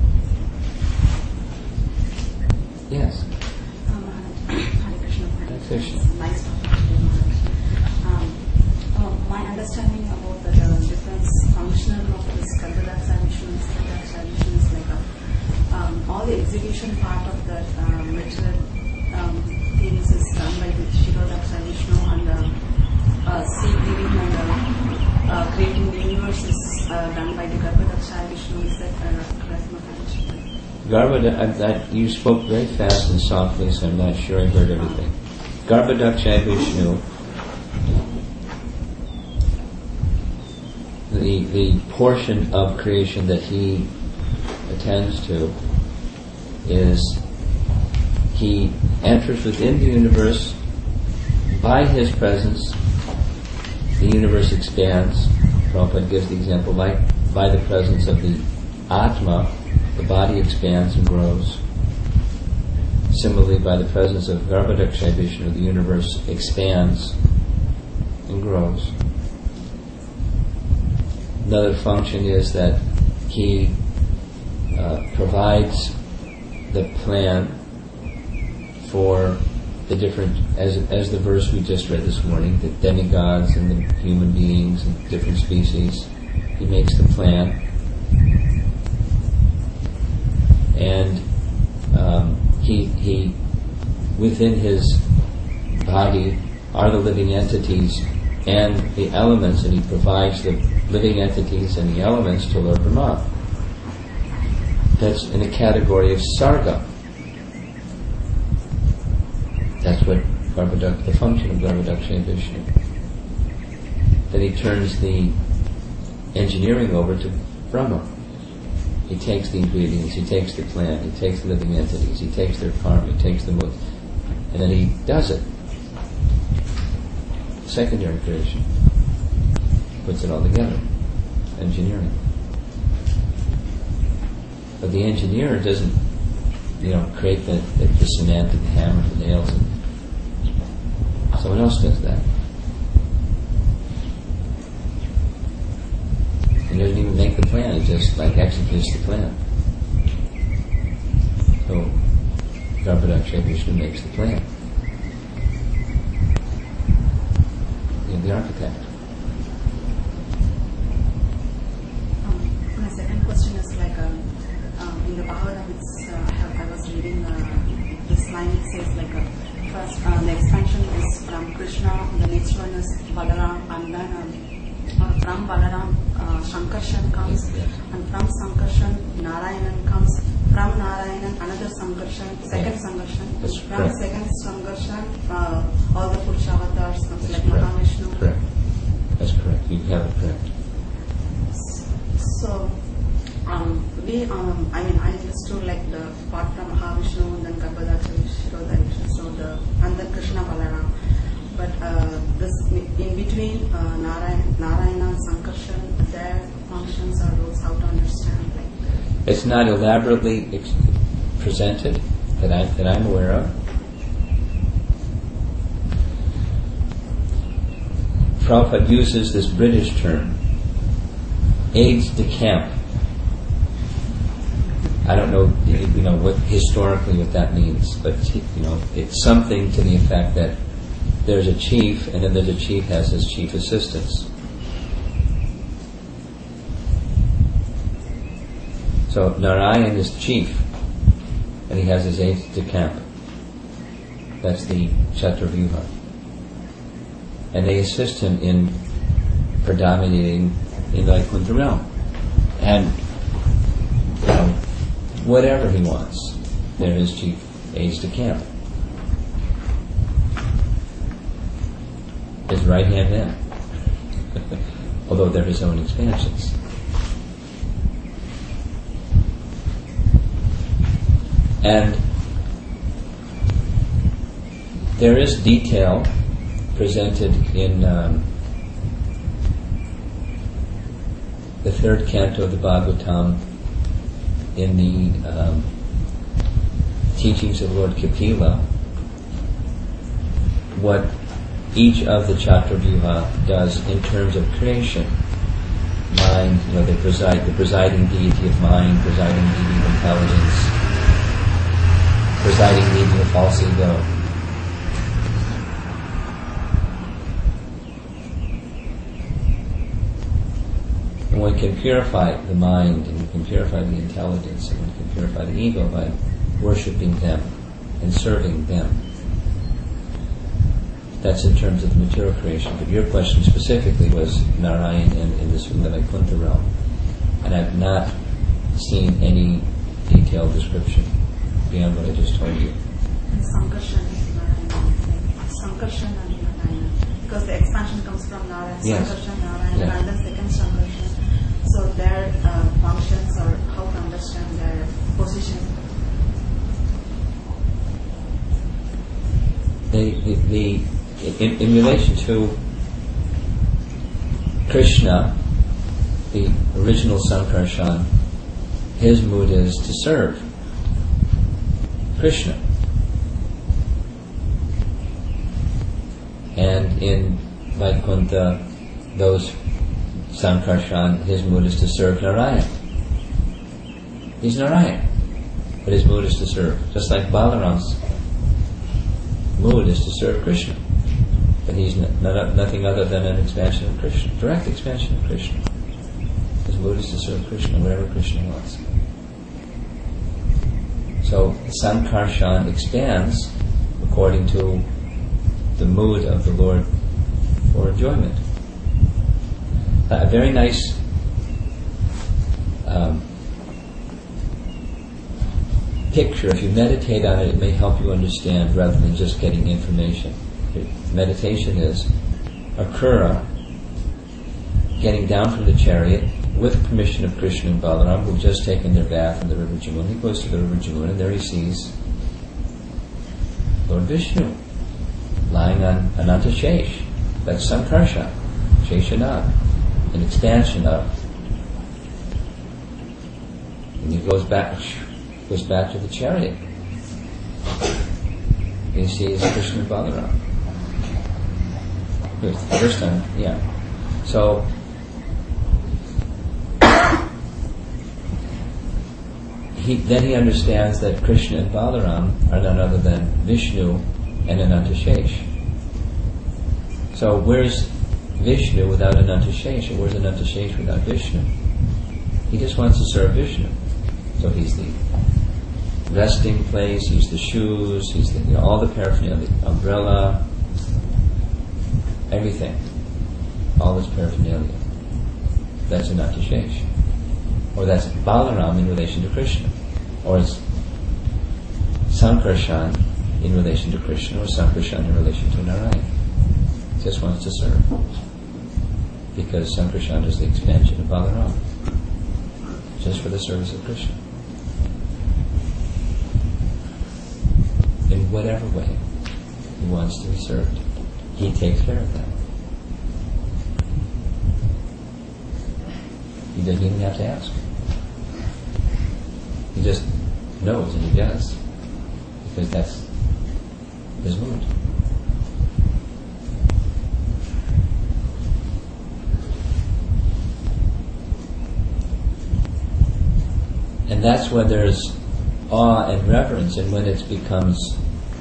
Yes. Hare Krishna. Krishna. It's nice talking to you, Maharaj. My understanding about the difference functional of this Garbhodaksha Vishnu and Sthitaksha Vishnu is like all the execution part of that material things is done by the Kshirodaksha Vishnu, and seed giving and creating the universe is done by the Garbhodaksha Vishnu. Is that correct, Maharaj? You spoke very fast and softly, so I'm not sure I heard everything. Garbhodaksha Vishnu, the portion of creation that he attends to is he enters within the universe. By his presence, the universe expands. Prabhupada gives the example, by the presence of the Atma, the body expands and grows. Similarly, by the presence of Garbhodaksha Vishnu, the universe expands and grows. Another function is that he provides the plan for the different, as the verse we just read this morning, the demigods and the human beings and different species. He makes the plan. And he within his body are the living entities and the elements, and he provides the living entities and the elements to Lord Brahma. That's in the category of sarga. That's what the function of Garbhodaksha Vishnu. Then he turns the engineering over to Brahma. He takes the ingredients, he takes the plant, he takes the living entities, he takes their karma, he takes the mood, and then he does it. Secondary creation. Puts it all together. Engineering. But the engineer doesn't, create the cement and the hammer and the nails. Someone else does that. He doesn't even make the plan, he just executes the plan. So Garbhodaksha Vishnu makes the plan. The architect. My second question is in the Bhagavatam, I was reading this line. It says first the expansion is from Krishna, the next one is Balaram, and then from Balaram Sankarshan comes, and from Sankarshan Narayanan comes, from Narayanan another Sankarshan, second Sankarshan, from second Sankarshan all the Purusha avatars comes, like Mahavishnu. Correct. That's correct. You have it correct. So, I understood the part from Mahavishnu and then Garbhodaksha Vishnu, and then Krishna Balaram. But this in between Narayana and Sankarshan, their functions or roles, how to understand? It's not elaborately presented that I'm aware of. Prabhupada uses this British term, aides de camp. I don't know, what historically what that means, but it's something to the effect that there's a chief, and then the chief has his chief assistants. So Narayan is chief, and he has his aides de camp. That's the Chaturvyuha. And they assist him in predominating in the Vaikuntha realm. And whatever he wants, they're his chief aides de camp. His right hand man. Although they're his own expansions. And there is detail presented in the third canto of the Bhagavatam in the teachings of Lord Kapila, what each of the Chaturvyuha does in terms of creation. Mind, the presiding deity of mind, presiding deity of intelligence, presiding deity of false ego. one can purify the mind, and one can purify the intelligence, and one can purify the ego by worshipping them and serving them. That's in terms of the material creation. But your question specifically was Narayan in the Vaikuntha realm. And I've not seen any detailed description beyond what I just told you. And Sankarshan is Narayan. Sankarshan and Narayan. Because the expansion comes from Narayan. Yes. Sankarshan, Narayan, Yeah. and then second Sankarshan. So their functions, or how to understand their position. In relation to Krishna, the original Sankarshan, his mood is to serve Krishna. And in Vaikuntha, those Sankarshan, his mood is to serve Narayan. He's Narayan, but his mood is to serve. Just like Balaram's mood is to serve Krishna. But he's nothing other than an expansion of Krishna, direct expansion of Krishna. His mood is to serve Krishna, whatever Krishna wants. So Sankarshan expands according to the mood of the Lord for enjoyment. A very nice picture, if you meditate on it, it may help you understand rather than just getting information. Meditation is Akrura getting down from the chariot with permission of Krishna and Balaram, who've just taken their bath in the river Jamuna. He goes to the river Jamuna, and there he sees Lord Vishnu lying on Ananta Shesh. That's Sankarshan, Sheshanag, an expansion of. And he goes back to the chariot. And he sees Krishna and Balaram. The first time, yeah. So he understands that Krishna and Balaram are none other than Vishnu and Ananta Shesh. So where's Vishnu without Ananta Shesh, or where's Ananta Shesh without Vishnu? He just wants to serve Vishnu. So he's the resting place, he's the shoes, he's the, all the paraphernalia, the umbrella, everything, all this paraphernalia. That's Ananta Shesh. Or that's Balaram in relation to Krishna. Or it's Sankarshan in relation to Krishna, or Sankarshan in relation to Narayan. Just wants to serve. Because Sankarshan is the expansion of Balaram. Just for the service of Krishna. In whatever way he wants to be served, he takes care of that. He doesn't even have to ask. He just knows, and he does, because that's his mood. And that's when there's awe and reverence, and when it becomes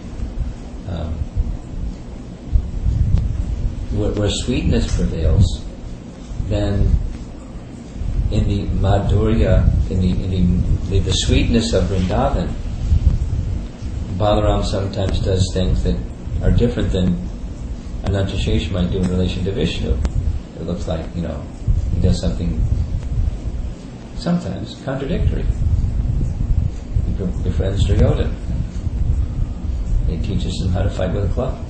where sweetness prevails, then in the Madhurya, in the sweetness of Vrindavan, Balaram sometimes does things that are different than Ananta Shesh might do in relation to Vishnu. It looks like, he does something sometimes contradictory. He befriends Duryodhana. He teaches him how to fight with a club.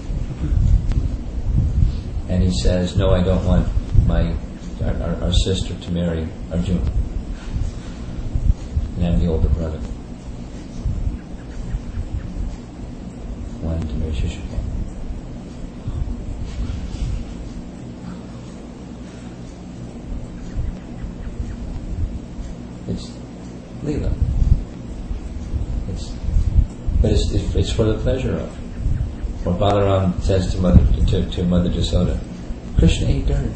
And he says, no, I don't want our sister to marry Arjuna. And I'm the older brother. Wanted to marry Shishupal. It's Leela. It's for the pleasure of. Or Balaram says to Mother Jasoda, Krishna ate dirt.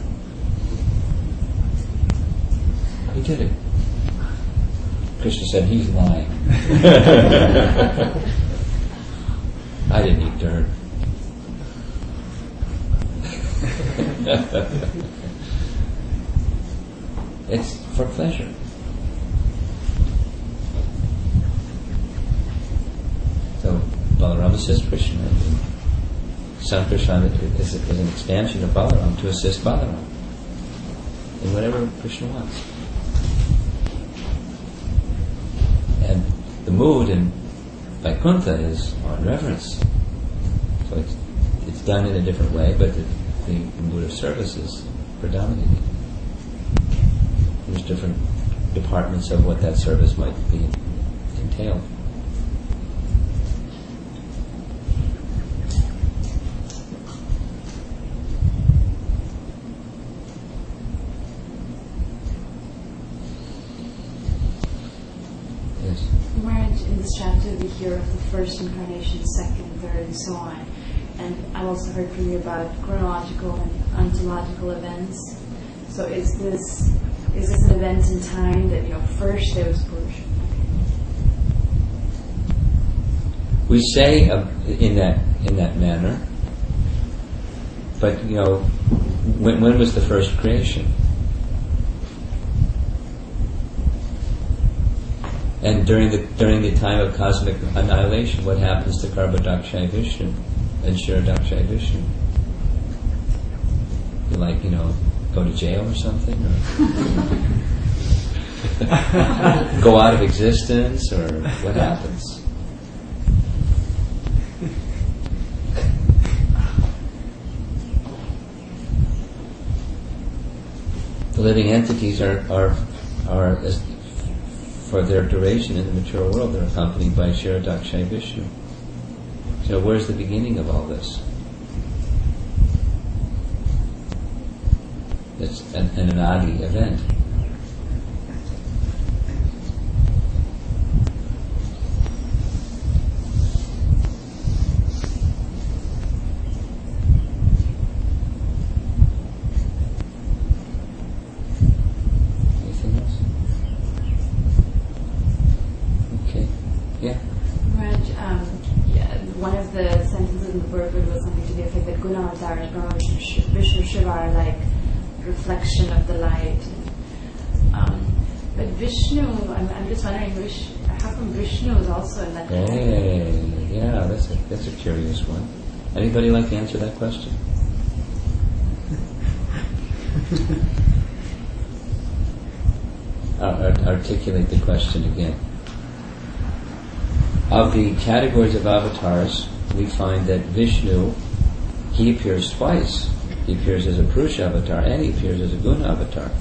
He did it. Krishna said, he's lying. I didn't eat dirt. It's for pleasure. So Balaram assists Krishna. Son Krishna is an expansion of Balaram to assist Balaram in whatever Krishna wants. And the mood in Vaikuntha is on reverence. So it's done in a different way, but the mood of service is predominating. There's different departments of what that service might be entailed. Yes. Maharaj, in this chapter we hear of the first incarnation, second, third, and so on. And I also heard from you about chronological and ontological events. So is this an event in time that, first there was Purusha? We say in that manner, but when was the first creation? And during the time of cosmic annihilation, what happens to Garbhodakshaya Vishnu and Kshirodakshaya Vishnu? You go to jail or something, or go out of existence, or what happens? The living entities are for their duration in the material world, they're accompanied by Kshirodakshaya Vishnu. So where's the beginning of all this? It's an anadi event. Anything else? Okay. Yeah. Maharaj, one of the sentences in the word was something to the effect that Gunavatar, Brahma, Vishnu, Shiva are like reflection of the light. But Vishnu, I'm just wondering, how come Vishnu is also in that? Hey, yeah, that's a curious one. Anybody like to answer that question? Articulate the question again. Of the categories of avatars, we find that Vishnu, he appears twice. He appears as a Purusha avatar and he appears as a Guna avatar.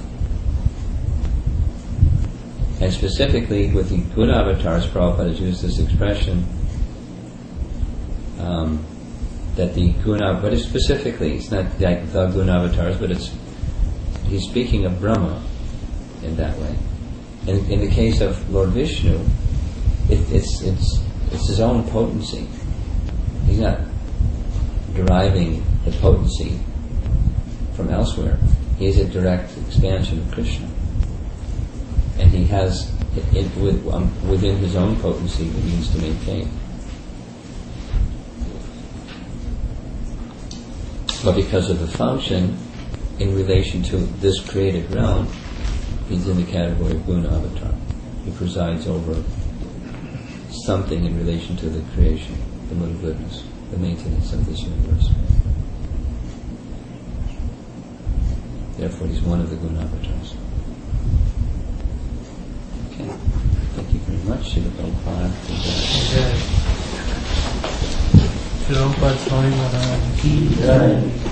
And specifically with the Guna avatars, Prabhupada has used this expression that the Guna, but it's specifically, it's not like the Guna avatars, but he's speaking of Brahma in that way. And in the case of Lord Vishnu, it's his own potency. He's not deriving the potency from elsewhere. He is a direct expansion of Krishna, and he has within his own potency the means to maintain. But because of the function in relation to this created realm, he's in the category of Guna Avatar. He presides over something in relation to the creation, the mood of goodness, the maintenance of this universe. Therefore, he's one of the Guna Avatars. Okay. Thank you very much. Srila Prabhupada. Prabhupada Swami Maharaj Ki Jai.